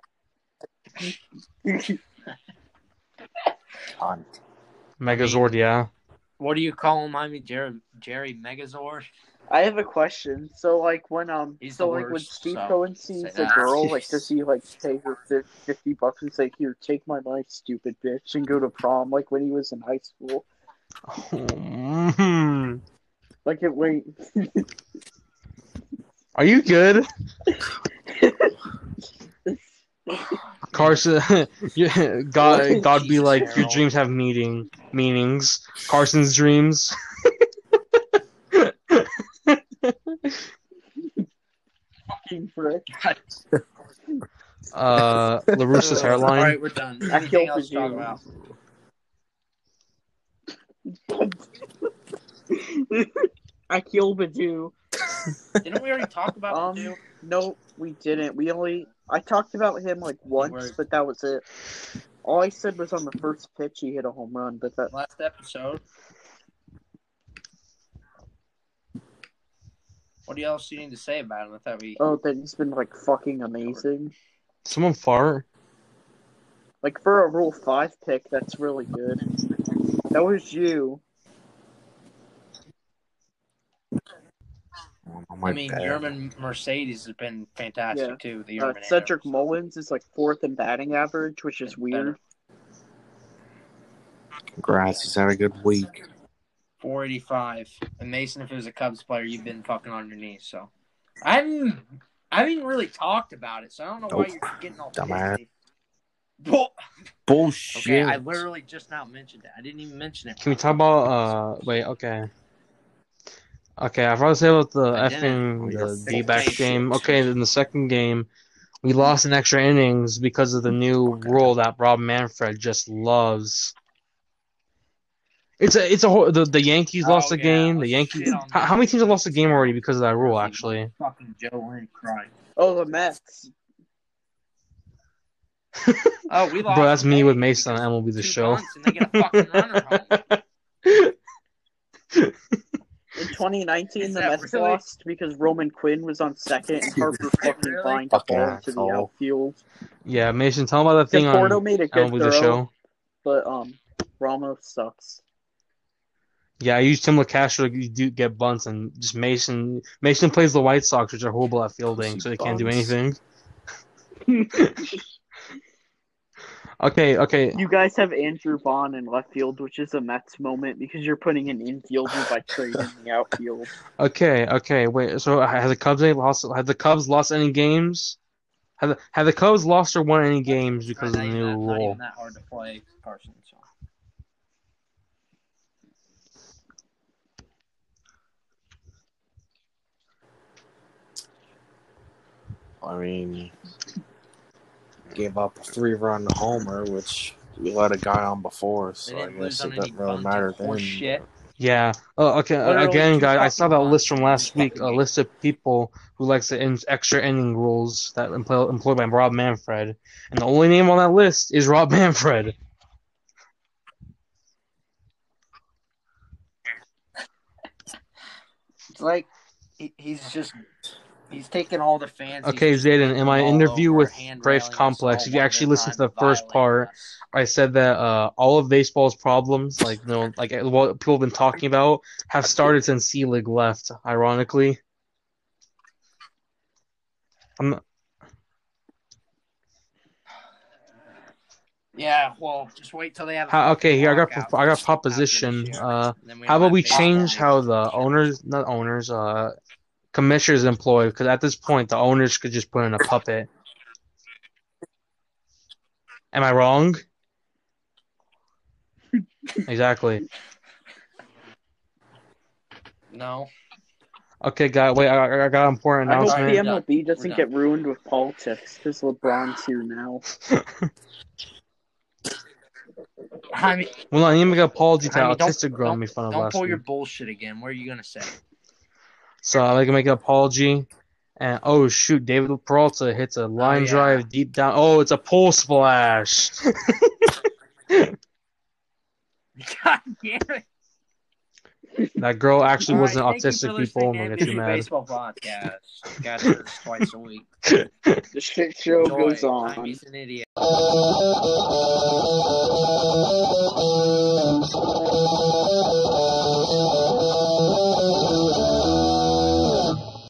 Hunt. Megazord, yeah. What do you call him? I mean, Jerry, Jerry Megazord? I have a question. So, like, when um, He's so the like when worst, Steve so Cohen say sees a that. girl, like, does he like pay her fif- fifty bucks and say, "Here, take my money, stupid bitch," and go to prom, like when he was in high school? Hmm. Like, it wait. Are you good, Carson? Yeah, God, God be Jesus, like, your Harold. dreams have meaning meanings. Carson's dreams. Fucking frick. Uh, LaRussa's All hairline. right, we're done. I Anything killed else to you. talk about? Akil Badu. Didn't we already talk about Um, Purdue? no, we didn't. We only I talked about him like once, Word. but that was it. All I said was on the first pitch he hit a home run, but that Last episode? What else do you need to say about him? I thought we. oh, that he's been like fucking amazing. Someone fart. Like for a Rule Five pick, that's really good. That was you. Oh, my I mean, bad. German Mercedes has been fantastic Yeah. too. The Uh, German Cedric Mullins. Mullins is like fourth in batting average, which is weird. Congrats, he's had a good week. four eighty-five. And Mason, if it was a Cubs player, you've been fucking on your knees. So I haven't, I haven't even really talked about it. So I don't know why Nope. you're getting all Dumbass. pissy. Bull- Bullshit. Okay, I literally just now mentioned it. I didn't even mention it. Can we talk about uh? Wait, okay. Okay, I've already say about the I didn't. effing You're the full D-backs of game. shit. Okay, in the second game, we lost in extra innings because of the new Okay. rule that Rob Manfred just loves. It's a it's a whole, the the Yankees Oh, lost a yeah, game. The let's Yankees. shit on How, them. how many teams have lost a game already because of that rule? Actually, Fucking Joe Lynn Christ. Oh, the Mets. Oh, we lost. bro, that's me today with Mason on because M L B The two Show. bunts and they get a fucking runner home. In twenty nineteen, Is the that Mets really- lost because Roman Quinn was on second and Harper fucking Really? lined the Fucking ball to the asshole. outfield. Yeah, Mason, tell him about that thing Conforto on made a M L good B The throw, Show. but um, Ramos sucks. Yeah, I used Tim LaCastro to do, get bunts, and just Mason. Mason plays the White Sox, which are horrible at fielding, so they can't do Bunts. anything. Okay, okay. You guys have Andrew Vaughn in left field, which is a Mets moment because you're putting an infielder by trading the outfield. Okay, okay, wait. So has the Cubs lost? Have the Cubs lost any games? Have the, have the Cubs lost or won any games because of the Not new even that- Not rule? even that hard to play, Carson. So. I mean, gave up a three-run homer, which we let a guy on before, so They I didn't lose guess on it any doesn't really bunts matter or then. horse shit. Yeah. Oh, okay. Literally Again, two guys, I saw fucking that list bunts. from last week. A list of people who likes the in- extra inning rules that employ, employed by Rob Manfred, and the only name on that list is Rob Manfred. like he, he's just he's taking all the fans. he's Okay, just Zayden, in bending my them all interview over, with hand Braves railing us Complex, all if you one actually at a listen to time, the first violating part, us. I said that uh, all of baseball's problems, like you know, like what people have been talking about, have started since Selig left. Ironically, I'm not, Yeah, well, just wait till they have a how, fucking okay, here I got lockout I got after proposition. this year. Uh, And then we how don't about have we baseball change how anymore. the owners, not owners, uh, commissioners employed? Because at this point, the owners could just put in a puppet. Am I wrong? Exactly. No. Okay, guy. Wait, I, I got an important I hope Alright, the we're announcement. done. M L B We're doesn't done. get ruined with politics because LeBron's here now. I mean, Well, I need to make an apology to I mean, don't Autistic Girl don't, made fun of don't last pull week. your bullshit again. What are you gonna say? So I like to make an apology. And oh shoot, David Peralta hits a line yeah. drive deep down. Oh, it's a pole splash. God damn it! That girl actually All wasn't right, thank you autistic, for people. listening I'm to gonna get you M V P mad. Baseball Podcast. Got this twice a week. The shit show Enjoy. goes on. I'm just an idiot.